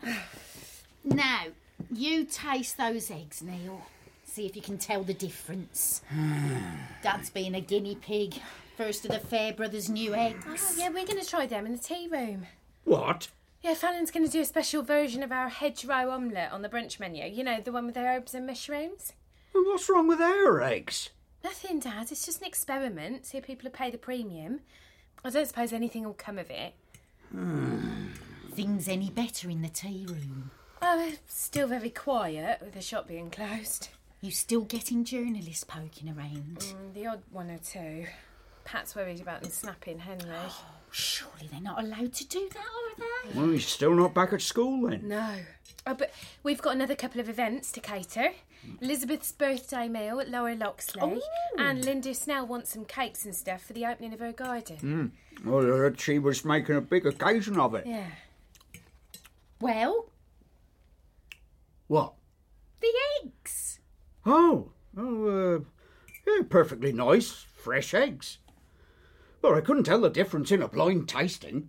Now, you taste those eggs, Neil. See if you can tell the difference. Dad's been a guinea pig. First of the Fairbrothers' new eggs. Oh, yeah, we're going to try them in the tea room. What? Yeah, Fallon's going to do a special version of our hedgerow omelette on the brunch menu. You know, the one with the herbs and mushrooms. Well, what's wrong with our eggs? Nothing, Dad. It's just an experiment. See if people will pay the premium. I don't suppose anything will come of it. Things any better in the tea room? Oh, still very quiet with the shop being closed. You still getting journalists poking around? Mm, the odd one or two. Pat's worried about them snapping Henley. Oh, surely they're not allowed to do that, are they? Well, he's still not back at school then. No. Oh, but we've got another couple of events to cater. Elizabeth's birthday meal at Lower Loxley. Ooh. And Linda Snell wants some cakes and stuff for the opening of her garden. Mm. Well, I heard she was making a big occasion of it. Yeah. Well? What? The eggs. Oh, oh, uh, yeah, perfectly nice, fresh eggs. Well, I couldn't tell the difference in a blind tasting.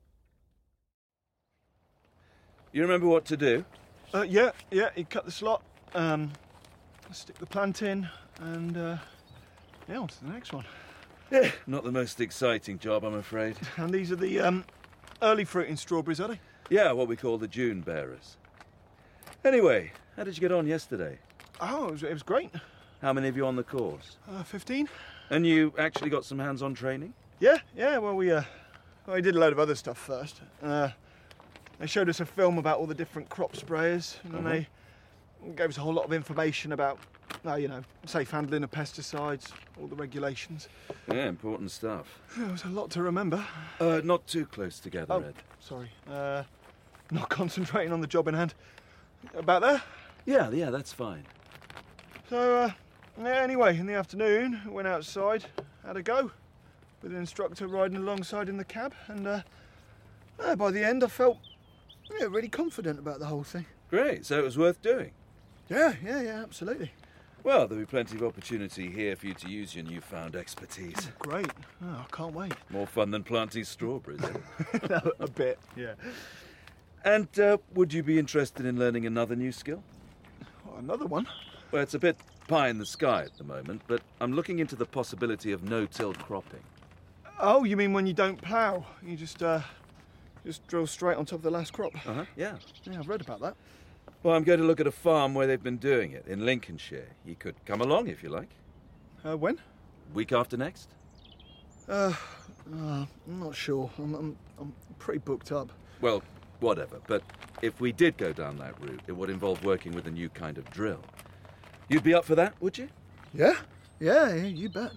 You remember what to do? Uh, yeah, yeah, you cut the slot, um, stick the plant in, and, uh, yeah, on to the next one. Yeah, not the most exciting job, I'm afraid. And these are the, um, early fruiting strawberries, are they? Yeah, what we call the June bearers. Anyway, how did you get on yesterday? Oh, it was, it was great. How many of you on the course? Uh, fifteen. And you actually got some hands-on training? Yeah, yeah, well, we, uh, well, we did a load of other stuff first. Uh, they showed us a film about all the different crop sprayers, and then Uh-huh. they gave us a whole lot of information about, uh, you know, safe handling of pesticides, all the regulations. Yeah, important stuff. There was a lot to remember. Uh, not too close together, Oh, Ed. sorry. Uh, not concentrating on the job in hand. About there? Yeah, yeah, that's fine. So, uh, yeah, anyway, in the afternoon, went outside, had a go, with an instructor riding alongside in the cab, and uh, uh, by the end I felt yeah, really confident about the whole thing. Great, so it was worth doing. Yeah, yeah, yeah, absolutely. Well, there'll be plenty of opportunity here for you to use your newfound expertise. Great. Oh, I can't wait. More fun than planting strawberries, eh? A bit, yeah. And uh, would you be interested in learning another new skill? Well, another one? Well, it's a bit pie in the sky at the moment, but I'm looking into the possibility of no-till cropping. Oh, you mean when you don't plough? You just, uh, just drill straight on top of the last crop? Uh-huh, yeah. Yeah, I've read about that. Well, I'm going to look at a farm where they've been doing it, in Lincolnshire. You could come along if you like. Uh, when? Week after next? Uh, uh I'm not sure. I'm, I'm, I'm pretty booked up. Well, whatever. But if we did go down that route, it would involve working with a new kind of drill. You'd be up for that, would you? Yeah, yeah, yeah, you bet.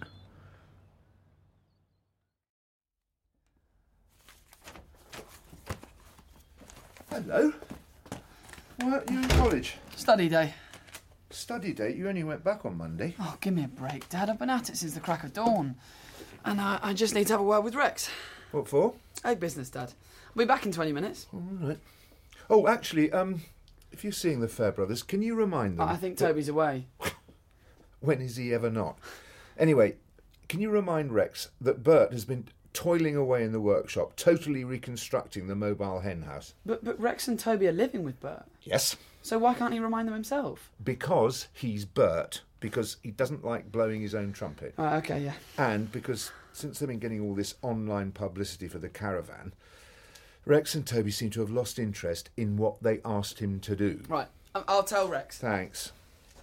Hello. Why aren't you in college? Study day. Study day? You only went back on Monday. Oh, give me a break, Dad. I've been at it since the crack of dawn. And I, I just need to have a word with Rex. What for? Egg business, Dad. I'll be back in twenty minutes. All right. Oh, actually, um, if you're seeing the Fairbrothers, can you remind them... I think that- Toby's away. When is he ever not? Anyway, can you remind Rex that Bert has been toiling away in the workshop, totally reconstructing the mobile hen house? But, but Rex and Toby are living with Bert. Yes. So why can't he remind them himself? Because he's Bert, because he doesn't like blowing his own trumpet. Oh, okay, yeah. And because since they've been getting all this online publicity for the caravan, Rex and Toby seem to have lost interest in what they asked him to do. Right, um, I'll tell Rex. Thanks.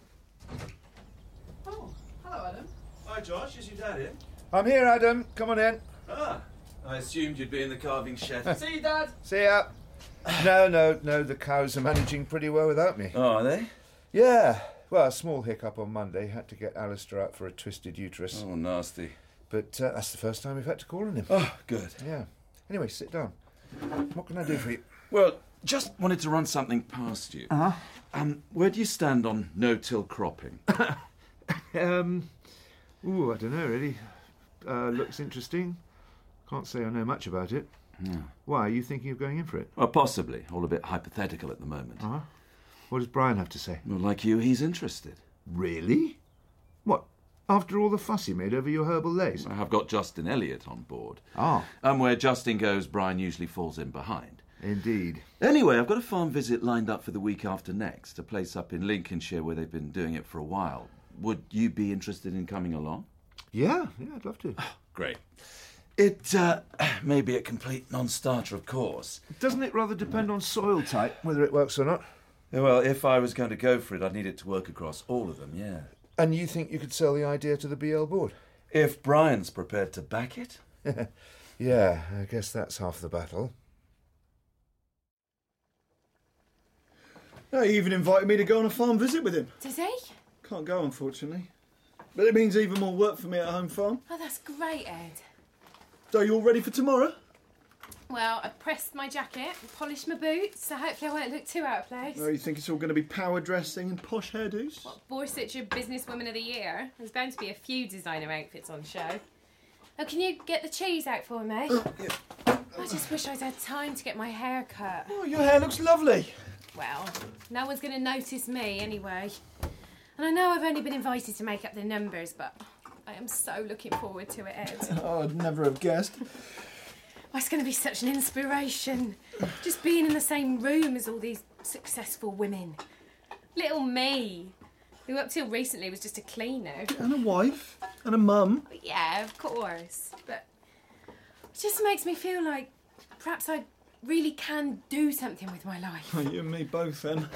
Oh, hello, Adam. Hi, Josh. Is your dad in? I'm here, Adam. Come on in. Ah, I assumed you'd be in the carving shed. See you, Dad. See ya. No, no, no, the cows are managing pretty well without me. Oh, are they? Yeah. Well, a small hiccup on Monday. Had to get Alistair out for a twisted uterus. Oh, nasty. But uh, that's the first time we've had to call on him. Oh, good. Yeah. Anyway, sit down. What can I do for you? Well, just wanted to run something past you. Uh-huh. Um, where do you stand on no-till cropping? Um, ooh, I don't know, really. Uh, looks interesting. Can't say I know much about it. Yeah. Why, are you thinking of going in for it? Well, possibly. All a bit hypothetical at the moment. Uh-huh. What does Brian have to say? Well, like you, he's interested. Really? What, after all the fuss you made over your herbal lace? I have got Justin Elliott on board. Ah. And where Justin goes, Brian usually falls in behind. Indeed. Anyway, I've got a farm visit lined up for the week after next, a place up in Lincolnshire where they've been doing it for a while. Would you be interested in coming along? Yeah, yeah, I'd love to. Great. It uh, may be a complete non-starter, of course. Doesn't it rather depend on soil type, whether it works or not? Yeah, well, if I was going to go for it, I'd need it to work across all of them, yeah. And you think you could sell the idea to the B L board? If Brian's prepared to back it? Yeah, I guess that's half the battle. No, he even invited me to go on a farm visit with him. Does he? Can't go, unfortunately. But it means even more work for me at home farm. Oh, that's great, Ed. So you all ready for tomorrow? Well, I pressed my jacket, polished my boots, so hopefully I won't look too out of place. Oh, you think it's all going to be power dressing and posh hairdos? What, Borsetshire Businesswoman of the Year? There's bound to be a few designer outfits on show. Oh, can you get the cheese out for me? Oh, yeah. I just wish I'd had time to get my hair cut. Oh, your hair looks lovely. Well, no one's going to notice me anyway. And I know I've only been invited to make up the numbers, but I am so looking forward to it, Ed. Oh, I'd never have guessed. Oh, it's going to be such an inspiration. Just being in the same room as all these successful women. Little me, who up till recently was just a cleaner. And a wife. And a mum. Yeah, of course. But it just makes me feel like perhaps I really can do something with my life. Oh, you and me both, then.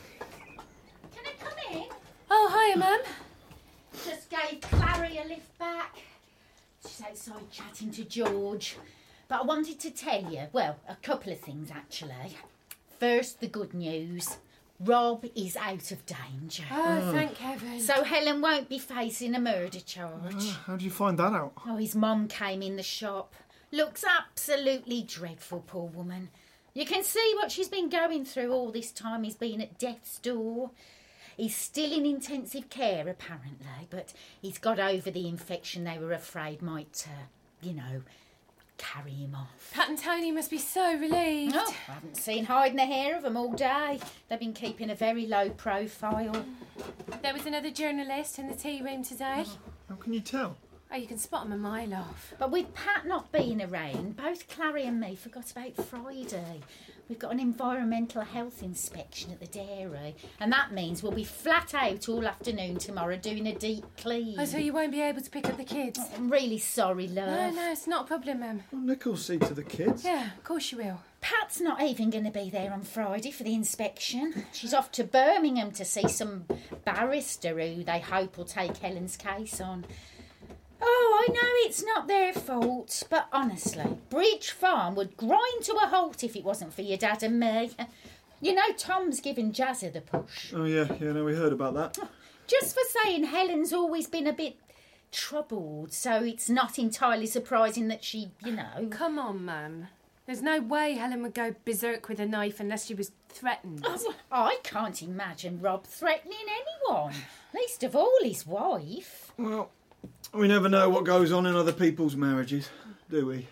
Can I come in? Oh, hiya, Mum. Just gave Clary a lift back. She's outside chatting to George. But I wanted to tell you, well, a couple of things actually. First, the good news. Rob is out of danger. Oh, oh. Thank heaven. So Helen won't be facing a murder charge. Oh, how did you find that out? Oh, his mum came in the shop. Looks absolutely dreadful, poor woman. You can see what she's been going through all this time he's been at death's door. He's still in intensive care, apparently, but he's got over the infection they were afraid might, uh, you know, carry him off. Pat and Tony must be so relieved. Oh, I haven't seen hiding a hair of them all day. They've been keeping a very low profile. There was another journalist in the tea room today. Oh, how can you tell? Oh, you can spot them a mile off. But with Pat not being around, both Clary and me forgot about Friday. We've got an environmental health inspection at the dairy, and that means we'll be flat out all afternoon tomorrow doing a deep clean. Oh, so you won't be able to pick up the kids? Oh, I'm really sorry, love. No, no, it's not a problem, Mum. Well, Nick will see to the kids. Yeah, of course you will. Pat's not even going to be there on Friday for the inspection. She's off to Birmingham to see some barrister who they hope will take Helen's case on. Oh, I know it's not their fault, but honestly, Bridge Farm would grind to a halt if it wasn't for your dad and me. You know, Tom's given Jazza the push. Oh, yeah, yeah, no, we heard about that. Just for saying Helen's always been a bit troubled, so it's not entirely surprising that she, you know... Come on, Mum. There's no way Helen would go berserk with a knife unless she was threatened. Oh, I can't imagine Rob threatening anyone, least of all his wife. Well... we never know what goes on in other people's marriages, do we?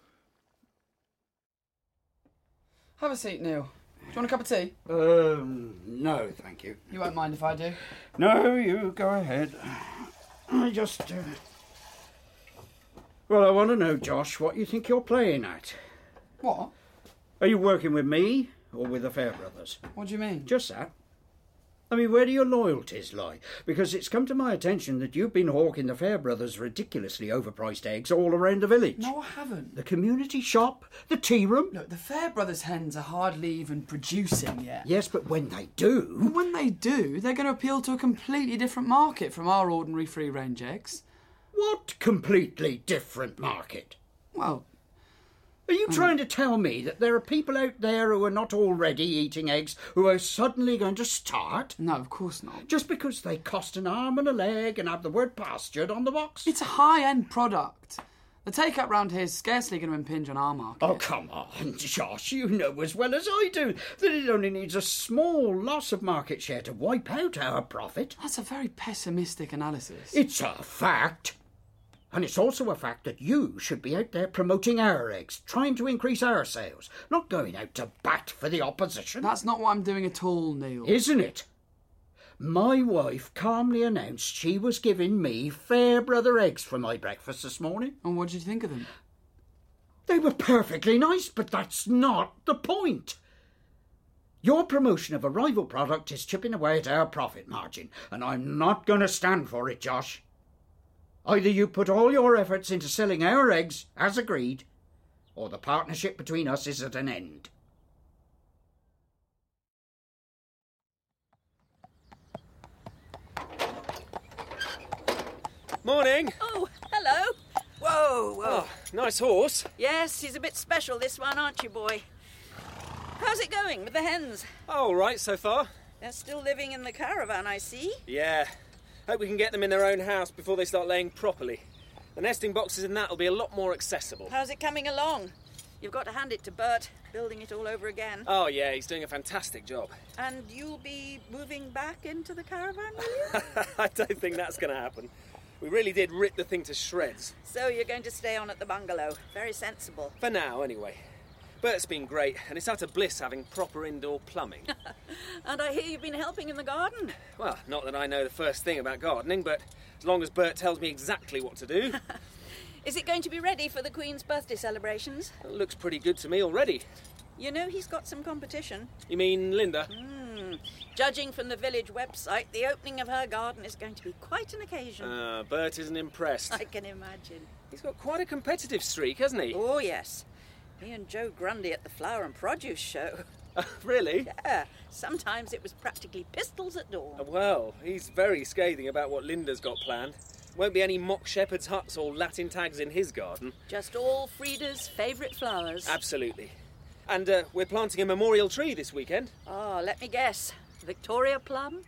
Have a seat, Neil. Do you want a cup of tea? Um, no, thank you. You won't mind if I do? No, you go ahead. I just... Uh... Well, I want to know, Josh, what you think you're playing at. What? Are you working with me or with the Fairbrothers? What do you mean? Just that. I mean, where do your loyalties lie? Because it's come to my attention that you've been hawking the Fairbrothers' ridiculously overpriced eggs all around the village. No, I haven't. The community shop, the tea room. Look, the Fairbrothers' hens are hardly even producing yet. Yes, but when they do... Well, when they do, they're going to appeal to a completely different market from our ordinary free-range eggs. What completely different market? Well... Are you um, trying to tell me that there are people out there who are not already eating eggs who are suddenly going to start? No, of course not. Just because they cost an arm and a leg and have the word pastured on the box? It's a high-end product. The take-up round here is scarcely going to impinge on our market. Oh, come on, Josh. You know as well as I do that it only needs a small loss of market share to wipe out our profit. That's a very pessimistic analysis. It's a fact. And it's also a fact that you should be out there promoting our eggs, trying to increase our sales, not going out to bat for the opposition. That's not what I'm doing at all, Neil. Isn't it? My wife calmly announced she was giving me Fairbrother eggs for my breakfast this morning. And what did you think of them? They were perfectly nice, but that's not the point. Your promotion of a rival product is chipping away at our profit margin, and I'm not going to stand for it, Josh. Either you put all your efforts into selling our eggs, as agreed, or the partnership between us is at an end. Morning. Oh, hello. Whoa, whoa. Oh, nice horse. Yes, he's a bit special, this one, aren't you, boy? How's it going with the hens? All right so far. They're still living in the caravan, I see. Yeah. Hope we can get them in their own house before they start laying properly. The nesting boxes and that will be a lot more accessible. How's it coming along? You've got to hand it to Bert, building it all over again. Oh, yeah, he's doing a fantastic job. And you'll be moving back into the caravan, will you? I don't think that's going to happen. We really did rip the thing to shreds. So you're going to stay on at the bungalow. Very sensible. For now, anyway. Bert's been great, and it's utter bliss having proper indoor plumbing. And I hear you've been helping in the garden. Well, not that I know the first thing about gardening, but as long as Bert tells me exactly what to do. Is it going to be ready for the Queen's birthday celebrations? It looks pretty good to me already. You know he's got some competition. You mean Linda? Mm. Judging from the village website, the opening of her garden is going to be quite an occasion. Uh, Bert isn't impressed. I can imagine. He's got quite a competitive streak, hasn't he? Oh, yes. He and Joe Grundy at the Flower and Produce Show. Uh, really? Yeah. Sometimes it was practically pistols at dawn. Uh, well, he's very scathing about what Linda's got planned. Won't be any mock shepherd's huts or Latin tags in his garden. Just all Frida's favourite flowers. Absolutely. And uh, we're planting a memorial tree this weekend. Oh, let me guess. Victoria plum?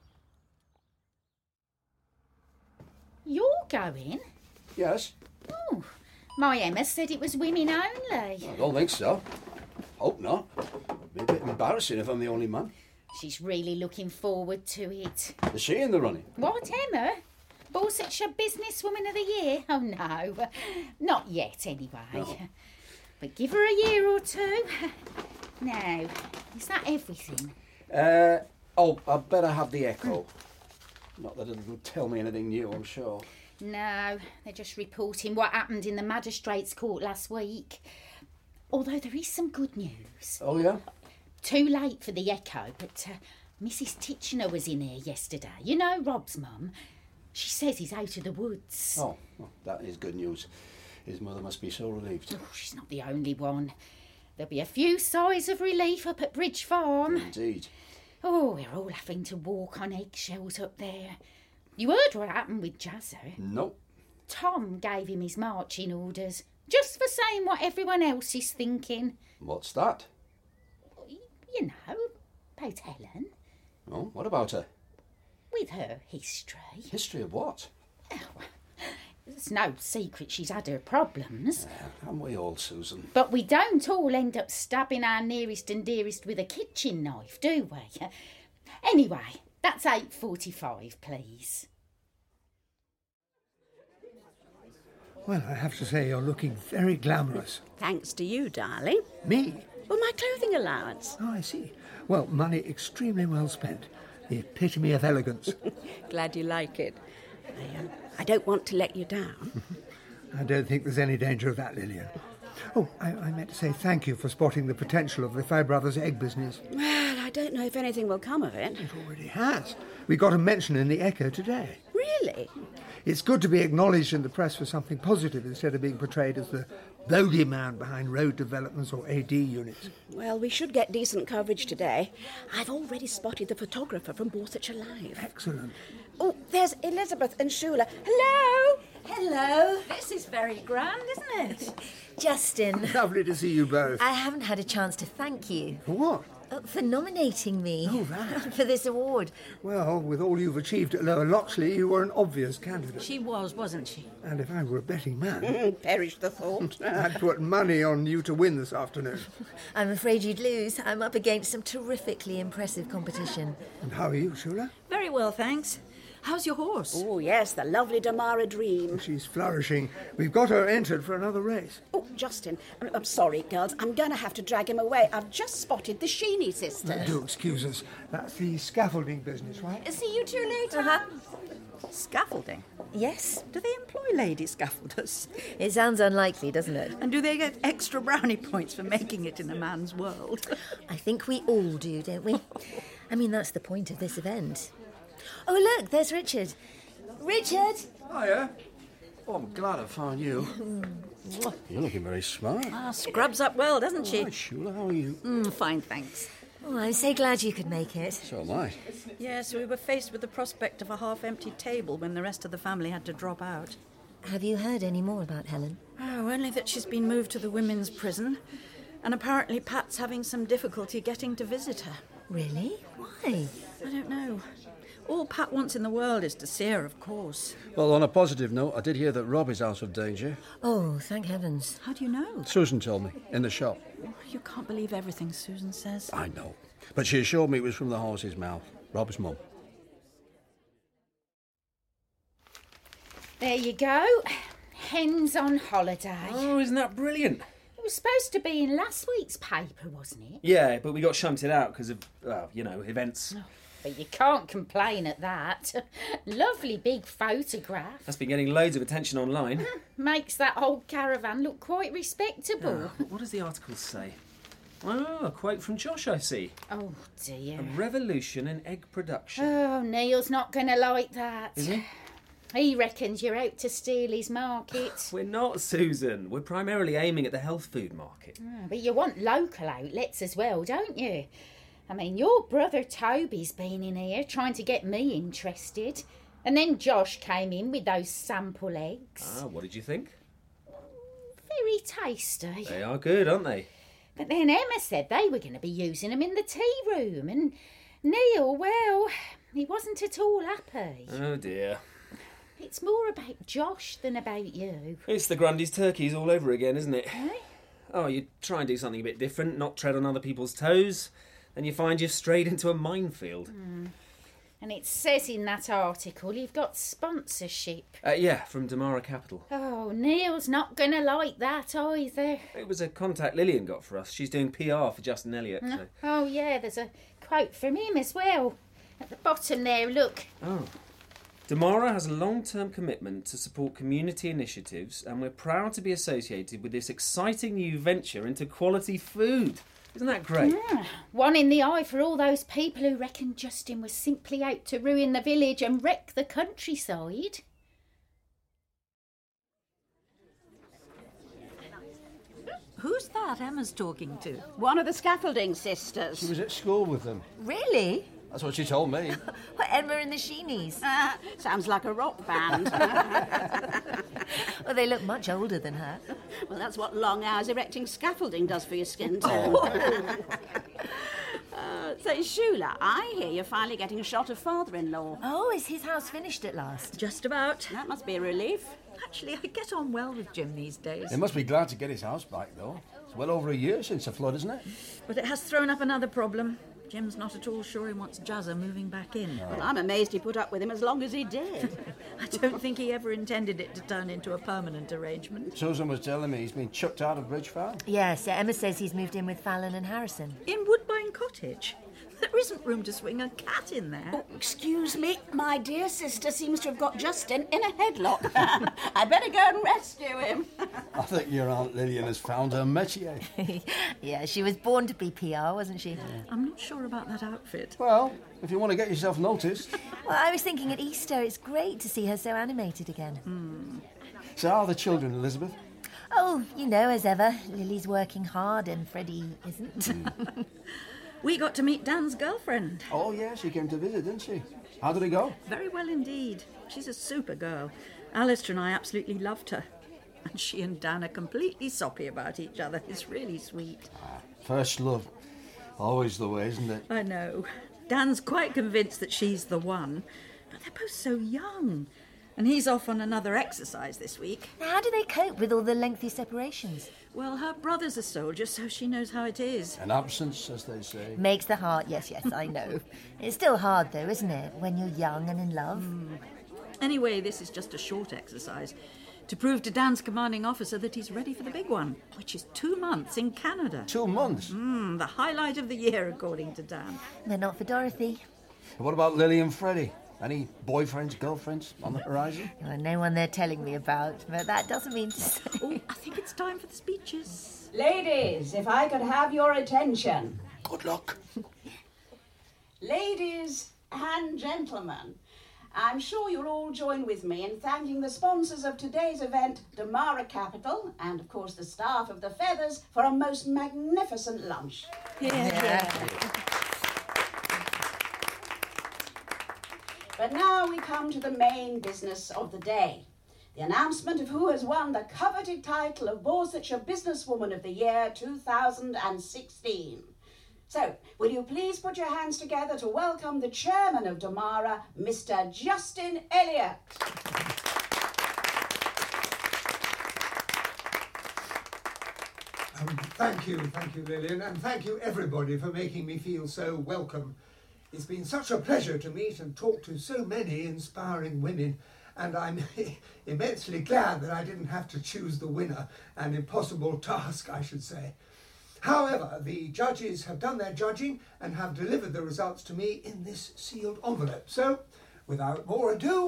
You're going? Yes. Oh, my Emma said it was women only. I don't think so. Hope not. It'd be a bit embarrassing if I'm the only man. She's really looking forward to it. Is she in the running? What, Emma? Borsetshire Businesswoman of the Year? Oh, no. Not yet, anyway. No. But give her a year or two. Now, is that everything? Uh, oh, I'd better have the echo. Not that it'll tell me anything new, I'm sure. No, they're just reporting what happened in the magistrates' court last week. Although there is some good news. Oh, yeah? Too late for the echo, but uh, Missus Titchener was in here yesterday. You know Rob's mum. She says he's out of the woods. Oh, well, that is good news. His mother must be so relieved. Oh, she's not the only one. There'll be a few sighs of relief up at Bridge Farm. Indeed. Oh, we're all having to walk on eggshells up there. You heard what happened with Jazzer? Nope. Tom gave him his marching orders, just for saying what everyone else is thinking. What's that? You know, about Helen. Oh, what about her? With her history. History of what? It's no secret she's had her problems. Yeah, haven't we all, Susan? But we don't all end up stabbing our nearest and dearest with a kitchen knife, do we? Anyway, that's eight forty-five, please. Well, I have to say you're looking very glamorous. Thanks to you, darling. Me? Well, my clothing allowance. Oh, I see. Well, money extremely well spent. The epitome of elegance. Glad you like it. I, uh, I don't want to let you down. I don't think there's any danger of that, Lillian. Oh, I, I meant to say thank you for spotting the potential of the Fay Brothers egg business. Well, I don't know if anything will come of it. It already has. We got a mention in the Echo today. Really? It's good to be acknowledged in the press for something positive instead of being portrayed as the bogeyman behind road developments or A D units. Well, we should get decent coverage today. I've already spotted the photographer from Borsetshire Live. Excellent. Oh, there's Elizabeth and Shula. Hello! Hello. This is very grand, isn't it? Justin. Lovely to see you both. I haven't had a chance to thank you. For what? Uh, for nominating me. Oh, that. For this award. Well, with all you've achieved at Lower Loxley, you were an obvious candidate. She was, wasn't she? And if I were a betting man... Perish the thought. I'd put money on you to win this afternoon. I'm afraid you'd lose. I'm up against some terrifically impressive competition. And how are you, Shula? Very well, thanks. How's your horse? Oh, yes, the lovely Damara Dream. She's flourishing. We've got her entered for another race. Oh, Justin, I'm, I'm sorry, girls. I'm going to have to drag him away. I've just spotted the Sheeny sisters. Do excuse us. That's the scaffolding business, right? See you two later. Uh-huh. Scaffolding? Yes. Do they employ lady scaffolders? It sounds unlikely, doesn't it? And do they get extra brownie points for making it in a man's world? I think we all do, don't we? I mean, that's the point of this event. Oh, look, there's Richard. Richard! Hiya. Oh, I'm glad I found you. You're looking very smart. Ah, scrubs up well, doesn't she? Hi, Shula, how are you? Mm, fine, thanks. Oh, I'm so glad you could make it. So am I. Yes, we were faced with the prospect of a half-empty table when the rest of the family had to drop out. Have you heard any more about Helen? Oh, only that she's been moved to the women's prison. And apparently Pat's having some difficulty getting to visit her. Really? Why? I don't know. All Pat wants in the world is to see her, of course. Well, on a positive note, I did hear that Rob is out of danger. Oh, thank heavens. How do you know? Susan told me, in the shop. You can't believe everything Susan says. I know. But she assured me it was from the horse's mouth. Rob's mum. There you go. Hen's on holiday. Oh, isn't that brilliant? It was supposed to be in last week's paper, wasn't it? Yeah, but we got shunted out because of, well, you know, events. Oh, but you can't complain at that. Lovely big photograph. That's been getting loads of attention online. Makes that old caravan look quite respectable. Oh, what does the article say? Oh, a quote from Josh, I see. Oh, dear. A revolution in egg production. Oh, Neil's not going to like that. Is he? He reckons you're out to steal his market. We're not, Susan. We're primarily aiming at the health food market. Oh, but you want local outlets as well, don't you? I mean, your brother Toby's been in here trying to get me interested. And then Josh came in with those sample eggs. Ah, what did you think? Very tasty. They are good, aren't they? But then Emma said they were going to be using them in the tea room. And Neil, well, he wasn't at all happy. Oh, dear. It's more about Josh than about you. It's the Grundy's turkeys all over again, isn't it? Eh? Oh, you try and do something a bit different, not tread on other people's toes, and you find you've strayed into a minefield. Mm. And it says in that article you've got sponsorship. Uh, yeah, from Damara Capital. Oh, Neil's not going to like that either. It was a contact Lillian got for us. She's doing P R for Justin Elliott. No. So. Oh, yeah, there's a quote from him as well. At the bottom there, look. Oh. Damara has a long-term commitment to support community initiatives, and we're proud to be associated with this exciting new venture into quality food. Isn't that great? Yeah. One in the eye for all those people who reckon Justin was simply out to ruin the village and wreck the countryside. Who's that Emma's talking to? One of the scaffolding sisters. She was at school with them. Really? That's what she told me. What, Emma and the Sheenies? Uh, sounds like a rock band. Well, they look much older than her. Well, that's what long hours erecting scaffolding does for your skin tone. uh, so, Shula, I hear you're finally getting a shot of father-in-law. Oh, is his house finished at last? Just about. That must be a relief. Actually, I get on well with Jim these days. He must be glad to get his house back, though. It's well over a year since the flood, isn't it? But it has thrown up another problem. Jim's not at all sure he wants Jazza moving back in. Well, I'm amazed he put up with him as long as he did. I don't think he ever intended it to turn into a permanent arrangement. Susan was telling me he's been chucked out of Bridge Farm. Yes, Emma says he's moved in with Fallon and Harrison. In Woodbine Cottage? There isn't room to swing a cat in there. Oh, excuse me, my dear sister seems to have got Justin in a headlock. I better go and rescue him. I think your Aunt Lillian has found her métier. Yeah, she was born to be P R, wasn't she? Yeah. I'm not sure about that outfit. Well, if you want to get yourself noticed. Well, I was thinking at Easter it's great to see her so animated again. Mm. So how are the children, Elizabeth? Oh, you know, as ever, Lily's working hard and Freddie isn't. Mm. We got to meet Dan's girlfriend. Oh, yeah, she came to visit, didn't she? How did it go? Very well indeed. She's a super girl. Alistair and I absolutely loved her. And she and Dan are completely soppy about each other. It's really sweet. Ah, first love. Always the way, isn't it? I know. Dan's quite convinced that she's the one. But they're both so young. And he's off on another exercise this week. How do they cope with all the lengthy separations? Well, her brother's a soldier, so she knows how it is. An absence, as they say. Makes the heart, yes, yes, I know. It's still hard, though, isn't it, when you're young and in love? Mm. Anyway, this is just a short exercise to prove to Dan's commanding officer that he's ready for the big one, which is two months in Canada. Two months? Mm, the highlight of the year, according to Dan. They're not for Dorothy. What about Lily and Freddie? Any boyfriends, girlfriends on the horizon? Well, no one they're telling me about, but that doesn't mean to say... Oh, I think it's time for the speeches. Ladies, if I could have your attention. Good luck. Ladies and gentlemen, I'm sure you'll all join with me in thanking the sponsors of today's event, Damara Capital, and of course the staff of the Feathers, for a most magnificent lunch. Yeah. yeah. But now we come to the main business of the day. the announcement of who has won the coveted title of Borsetshire Businesswoman of the Year two thousand sixteen. So, will you please put your hands together to welcome the chairman of Damara, Mister Justin Elliott. Um, thank you, thank you, Lillian, and thank you, everybody, for making me feel so welcome. It's been such a pleasure to meet and talk to so many inspiring women, and I'm immensely glad that I didn't have to choose the winner, an impossible task, I should say. However, the judges have done their judging and have delivered the results to me in this sealed envelope. So, without more ado...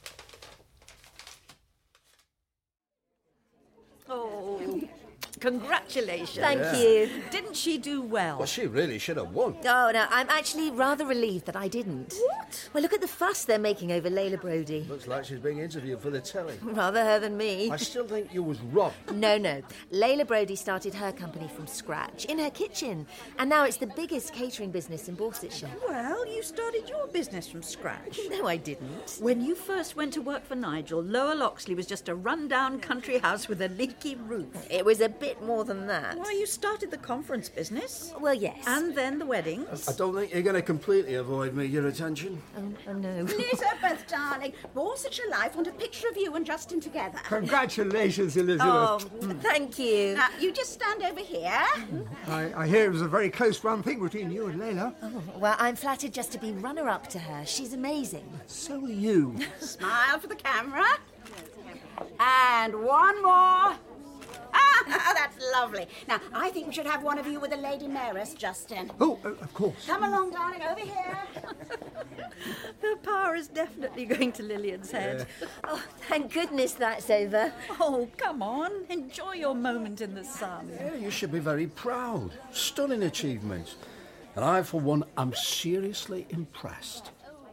Oh, congratulations. Thank Yeah. you. Didn't she do well? Well, she really should have won. Oh, no, I'm actually rather relieved that I didn't. What? Well, look at the fuss they're making over Layla Brody. Looks like she's being interviewed for the telly. Rather her than me. I still think you was robbed. No, no. Layla Brody started her company from scratch, in her kitchen. And now it's the biggest catering business in Borsetshire. Well, you started your business from scratch. No, I didn't. When you first went to work for Nigel, Lower Loxley was just a run-down country house with a leaky roof. It was a bit more than that. Why, you started the conference business. Well, yes. And then the weddings. I don't think you're going to completely avoid me, your attention. Oh, oh no. Elizabeth, darling, Borsetshire Life want a picture of you and Justin together. Congratulations, Elizabeth. Oh, thank you. Now, you just stand over here. I, I hear it was a very close-run thing between you and Layla. Oh, well, I'm flattered just to be runner-up to her. She's amazing. So are you. Smile for the camera. And one more. Ah, that's lovely. Now, I think we should have one of you with the Lady Mayoress, Justin. Oh, uh, of course. Come along, darling, over here. The power is definitely going to Lillian's head. Oh, thank goodness that's over. Oh, come on. Enjoy your moment in the sun. Yeah, you should be very proud. Stunning achievements. And I, for one, am seriously impressed.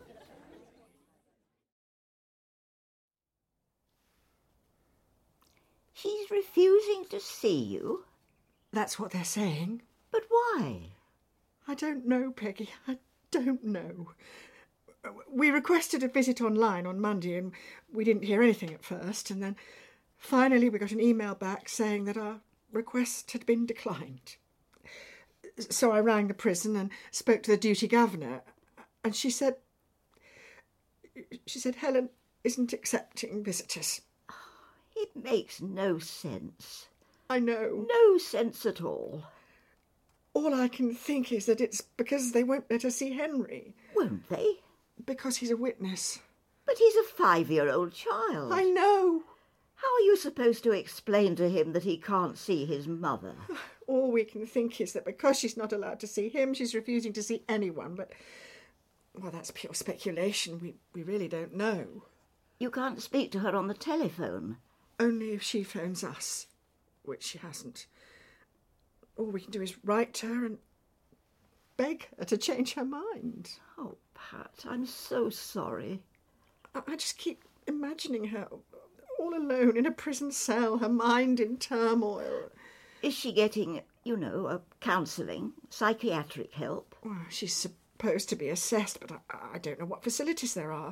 She's refusing to see you? That's what they're saying. But why? I don't know, Peggy. I don't know. We requested a visit online on Monday and we didn't hear anything at first, and then finally we got an email back saying that our request had been declined. So I rang the prison and spoke to the duty governor, and she said... She said Helen isn't accepting visitors. It makes no sense. I know. No sense at all. All I can think is that it's because they won't let her see Henry. Won't they? Because he's a witness. But he's a five-year-old child. I know. How are you supposed to explain to him that he can't see his mother? All we can think is that because she's not allowed to see him, she's refusing to see anyone. But, well, that's pure speculation. We, we really don't know. You can't speak to her on the telephone? Only if she phones us, which she hasn't. All we can do is write to her and beg her to change her mind. Oh, Pat, I'm so sorry. I, I just keep imagining her all alone in a prison cell, her mind in turmoil. Is she getting, you know, a counselling, psychiatric help? Well, she's supposed to be assessed, but I, I don't know what facilities there are.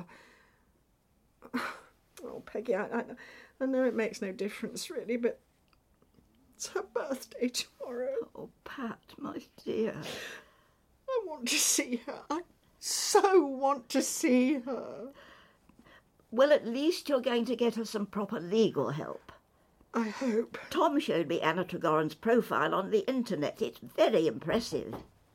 Oh, Peggy, I, I, I know it makes no difference, really, but it's her birthday tomorrow. Oh, Pat, my dear. I want to see her. I so want to see her. Well, at least you're going to get her some proper legal help. I hope. Tom showed me Anna Tregoran's profile on the internet. It's very impressive.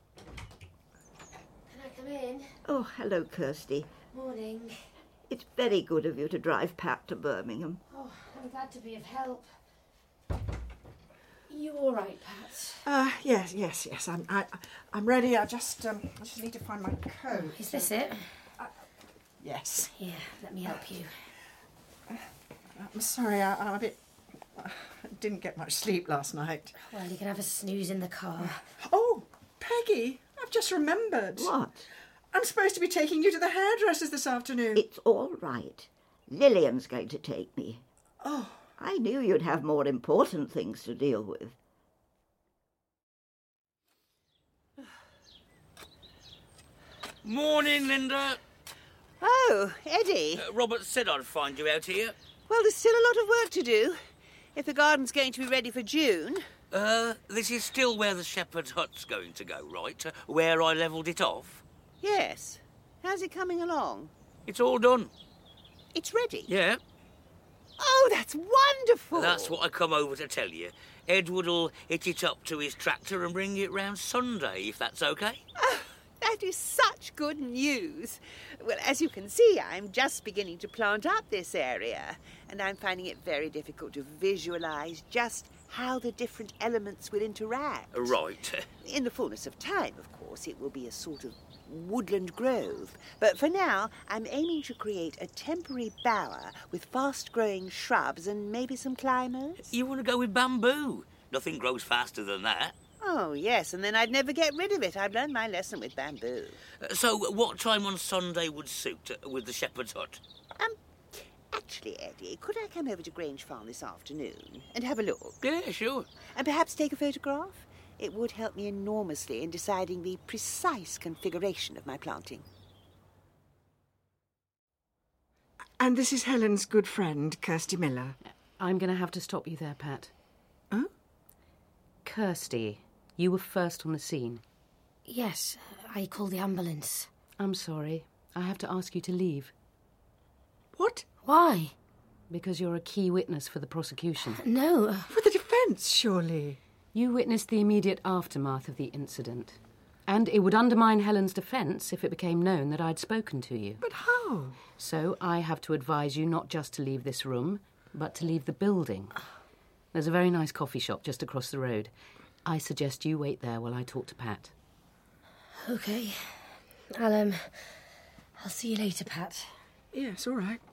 Can I come in? Oh, hello, Kirsty. Morning. It's very good of you to drive Pat to Birmingham. Oh, I'm glad to be of help. You all right, Pat? Uh, yes, yes, yes. I'm, I, I'm ready. I just, um, I just need to find my coat. Is this it? Uh, yes. Here, let me help you. Uh, I'm sorry. I, I'm a bit. I didn't get much sleep last night. Well, you can have a snooze in the car. Oh, Peggy! I've just remembered. What? I'm supposed to be taking you to the hairdresser's this afternoon. It's all right. Lillian's going to take me. Oh. I knew you'd have more important things to deal with. Morning, Linda. Oh, Eddie. Uh, Robert said I'd find you out here. Well, there's still a lot of work to do. If the garden's going to be ready for June... Uh, this is still where the shepherd's hut's going to go, right? Uh, where I levelled it off? Yes. How's it coming along? It's all done. It's ready? Yeah. Oh, that's wonderful! That's what I come over to tell you. Edward'll hitch it up to his tractor and bring it round Sunday, if that's OK? Oh, that is such good news. Well, as you can see, I'm just beginning to plant up this area, and I'm finding it very difficult to visualise just how the different elements will interact. Right. In the fullness of time, of course, it will be a sort of woodland grove. But for now, I'm aiming to create a temporary bower with fast-growing shrubs and maybe some climbers. You want to go with bamboo? Nothing grows faster than that. Oh, yes, and then I'd never get rid of it. I've learned my lesson with bamboo. Uh, so what time on Sunday would suit uh, with the shepherd's hut? Um, actually, Eddie, could I come over to Grange Farm this afternoon and have a look? Yeah, sure. And perhaps take a photograph? It would help me enormously in deciding the precise configuration of my planting. And this is Helen's good friend, Kirsty Miller. I'm going to have to stop you there, Pat. Oh? Kirsty, you were first on the scene. Yes, I called the ambulance. I'm sorry. I have to ask you to leave. What? Why? Because you're a key witness for the prosecution. No. For the defence, surely. You witnessed the immediate aftermath of the incident. And it would undermine Helen's defence if it became known that I'd spoken to you. But how? So I have to advise you not just to leave this room, but to leave the building. There's a very nice coffee shop just across the road. I suggest you wait there while I talk to Pat. OK. I'll, um... I'll see you later, Pat. Yes, all right.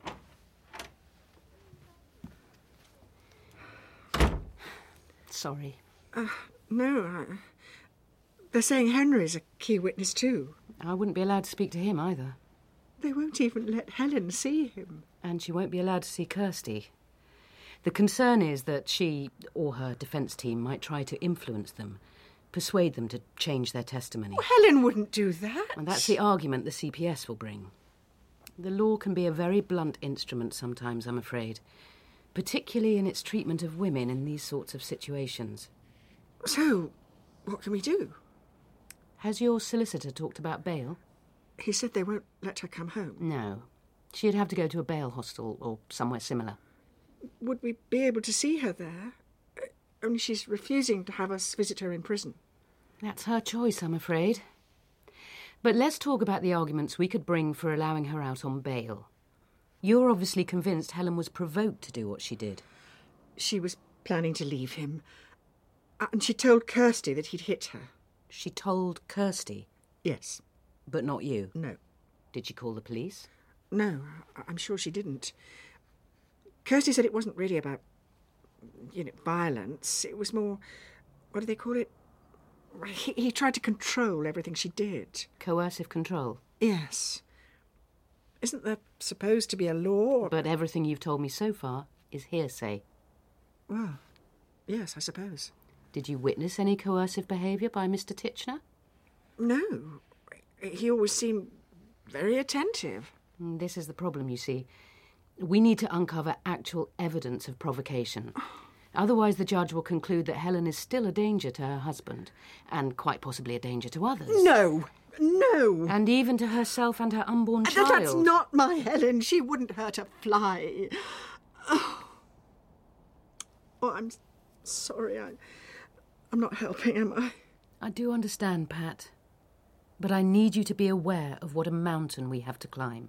Sorry. Uh, no, uh, they're saying Henry's a key witness too. I wouldn't be allowed to speak to him either. They won't even let Helen see him. And she won't be allowed to see Kirsty. The concern is that she, or her defence team, might try to influence them, persuade them to change their testimony. Oh, Helen wouldn't do that. And that's the argument the C P S will bring. The law can be a very blunt instrument sometimes, I'm afraid, particularly in its treatment of women in these sorts of situations. So, what can we do? Has your solicitor talked about bail? He said they won't let her come home. No. She'd have to go to a bail hostel or somewhere similar. Would we be able to see her there? Uh, only she's refusing to have us visit her in prison. That's her choice, I'm afraid. But let's talk about the arguments we could bring for allowing her out on bail. You're obviously convinced Helen was provoked to do what she did. She was planning to leave him. And she told Kirsty that he'd hit her. She told Kirsty? Yes. But not you? No. Did she call the police? No, I'm sure she didn't. Kirsty said it wasn't really about, you know, violence. It was more, what do they call it? He, he tried to control everything she did. Coercive control? Yes. Isn't there supposed to be a law? But everything you've told me so far is hearsay. Well, yes, I suppose. Did you witness any coercive behaviour by Mister Titchener? No. He always seemed very attentive. This is the problem, you see. We need to uncover actual evidence of provocation. Otherwise, the judge will conclude that Helen is still a danger to her husband, and quite possibly a danger to others. No, no. And even to herself and her unborn Th- child. That's not my Helen. She wouldn't hurt a fly. Oh, oh I'm sorry. I, I'm not helping, am I? I do understand, Pat. But I need you to be aware of what a mountain we have to climb.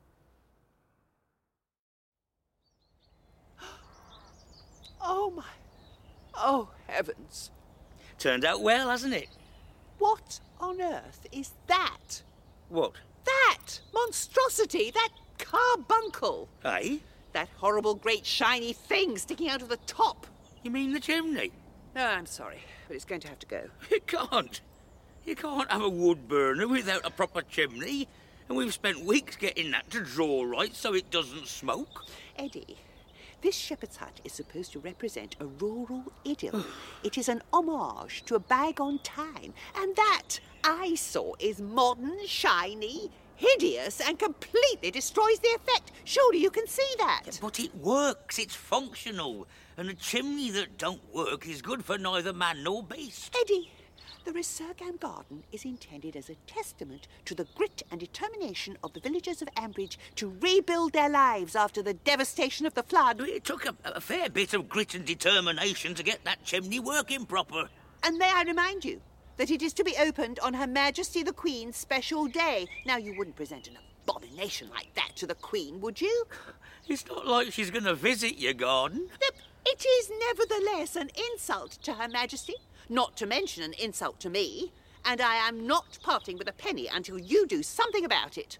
Oh, my... Oh, heavens. Turned out well, hasn't it? What on earth is that? What? That monstrosity, that carbuncle. Eh? That horrible great shiny thing sticking out of the top. You mean the chimney? No, I'm sorry, but it's going to have to go. It can't. You can't have a wood burner without a proper chimney. And we've spent weeks getting that to draw right so it doesn't smoke. Eddie, this shepherd's hut is supposed to represent a rural idyll. It is an homage to a bygone time. And that, I saw, is modern, shiny, hideous and completely destroys the effect. Surely you can see that. Yeah, but it works. It's functional. And a chimney that don't work is good for neither man nor beast. Eddie, the Resurgam Garden is intended as a testament to the grit and determination of the villagers of Ambridge to rebuild their lives after the devastation of the flood. It took a, a fair bit of grit and determination to get that chimney working proper. And may I remind you that it is to be opened on Her Majesty the Queen's special day. Now, you wouldn't present an abomination like that to the Queen, would you? It's not like she's going to visit your garden. It is nevertheless an insult to Her Majesty, not to mention an insult to me, and I am not parting with a penny until you do something about it.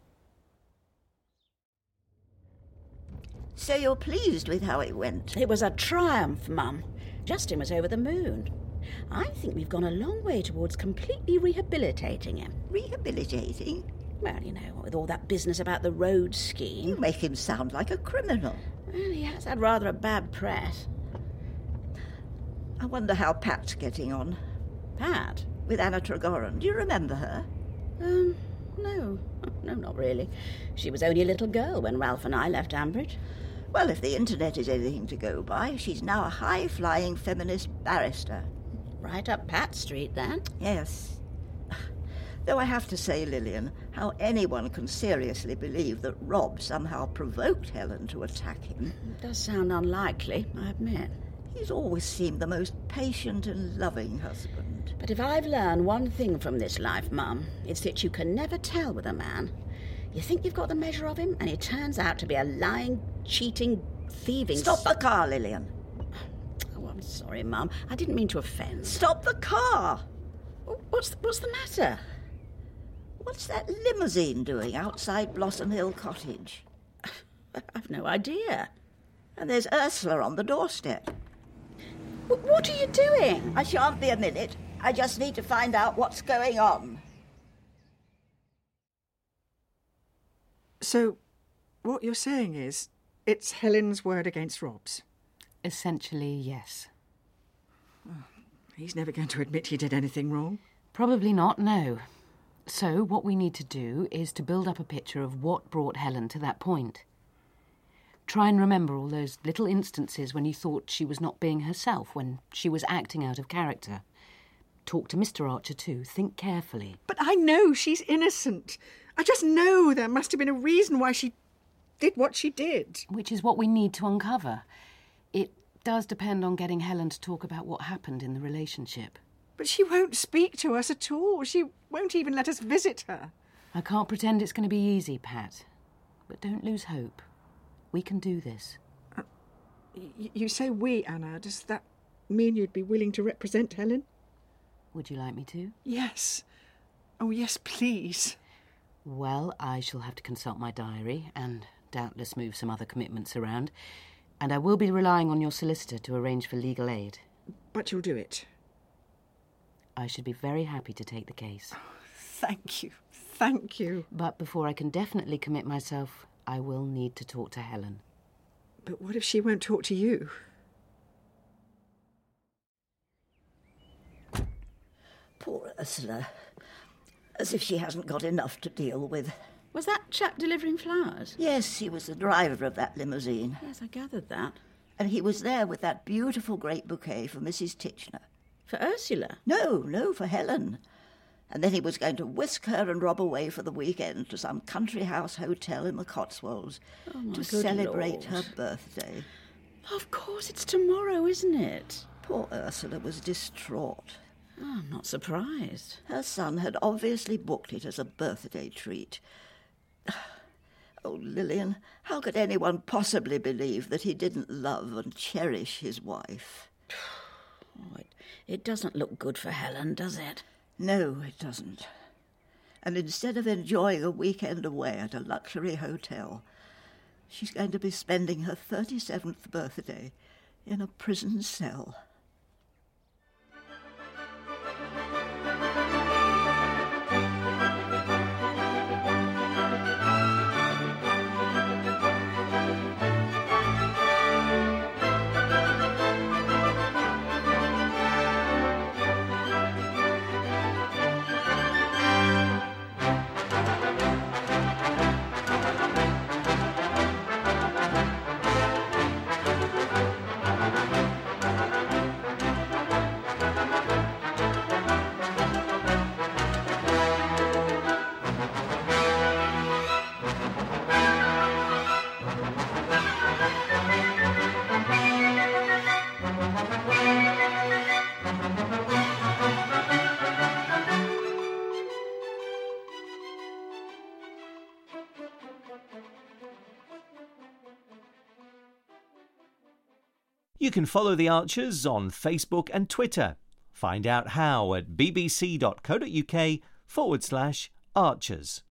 So you're pleased with how it went? It was a triumph, Mum. Justin was over the moon. I think we've gone a long way towards completely rehabilitating him. Rehabilitating? Well, you know, with all that business about the road scheme. You make him sound like a criminal. Well, he has had rather a bad press. I wonder how Pat's getting on. Pat? With Anna Tregoran. Do you remember her? Um, no. No, not really. She was only a little girl when Ralph and I left Ambridge. Well, if the internet is anything to go by, she's now a high-flying feminist barrister. Right up Pat Street, then? Yes. Though I have to say, Lillian, how anyone can seriously believe that Rob somehow provoked Helen to attack him. It does sound unlikely, I admit. He's always seemed the most patient and loving husband. But if I've learned one thing from this life, Mum, it's that you can never tell with a man. You think you've got the measure of him, and he turns out to be a lying, cheating, thieving... Stop the car, Lillian. Oh, I'm sorry, Mum. I didn't mean to offend. Stop the car! What's the, what's the matter? What's that limousine doing outside Blossom Hill Cottage? I've no idea. And there's Ursula on the doorstep. W- what are you doing? I shan't be a minute. I just need to find out what's going on. So, what you're saying is, it's Helen's word against Rob's? Essentially, yes. Oh, he's never going to admit he did anything wrong. Probably not, no. So, what we need to do is to build up a picture of what brought Helen to that point. Try and remember all those little instances when you thought she was not being herself, when she was acting out of character. Talk to Mister Archer too. Think carefully. But I know she's innocent. I just know there must have been a reason why she did what she did. Which is what we need to uncover. It does depend on getting Helen to talk about what happened in the relationship. But she won't speak to us at all. She won't even let us visit her. I can't pretend it's going to be easy, Pat. But don't lose hope. We can do this. Uh, y- you say we, Anna. Does that mean you'd be willing to represent Helen? Would you like me to? Yes. Oh, yes, please. Well, I shall have to consult my diary and doubtless move some other commitments around. And I will be relying on your solicitor to arrange for legal aid. But you'll do it? I should be very happy to take the case. Oh, thank you. Thank you. But before I can definitely commit myself, I will need to talk to Helen. But what if she won't talk to you? Poor Ursula. As if she hasn't got enough to deal with. Was that chap delivering flowers? Yes, he was the driver of that limousine. Yes, I gathered that. And he was there with that beautiful great bouquet for Missus Titchener. For Ursula? No, no, for Helen. And then he was going to whisk her and Rob away for the weekend to some country house hotel in the Cotswolds oh, my to good celebrate Lord. her birthday. Of course, it's tomorrow, isn't it? Poor Ursula was distraught. Oh, I'm not surprised. Her son had obviously booked it as a birthday treat. Oh, Lillian, how could anyone possibly believe that he didn't love and cherish his wife? Oh, it, it doesn't look good for Helen, does it? No, it doesn't. And instead of enjoying a weekend away at a luxury hotel, she's going to be spending her thirty-seventh birthday in a prison cell. You can follow the Archers on Facebook and Twitter. Find out how at bbc.co.uk forward slash Archers.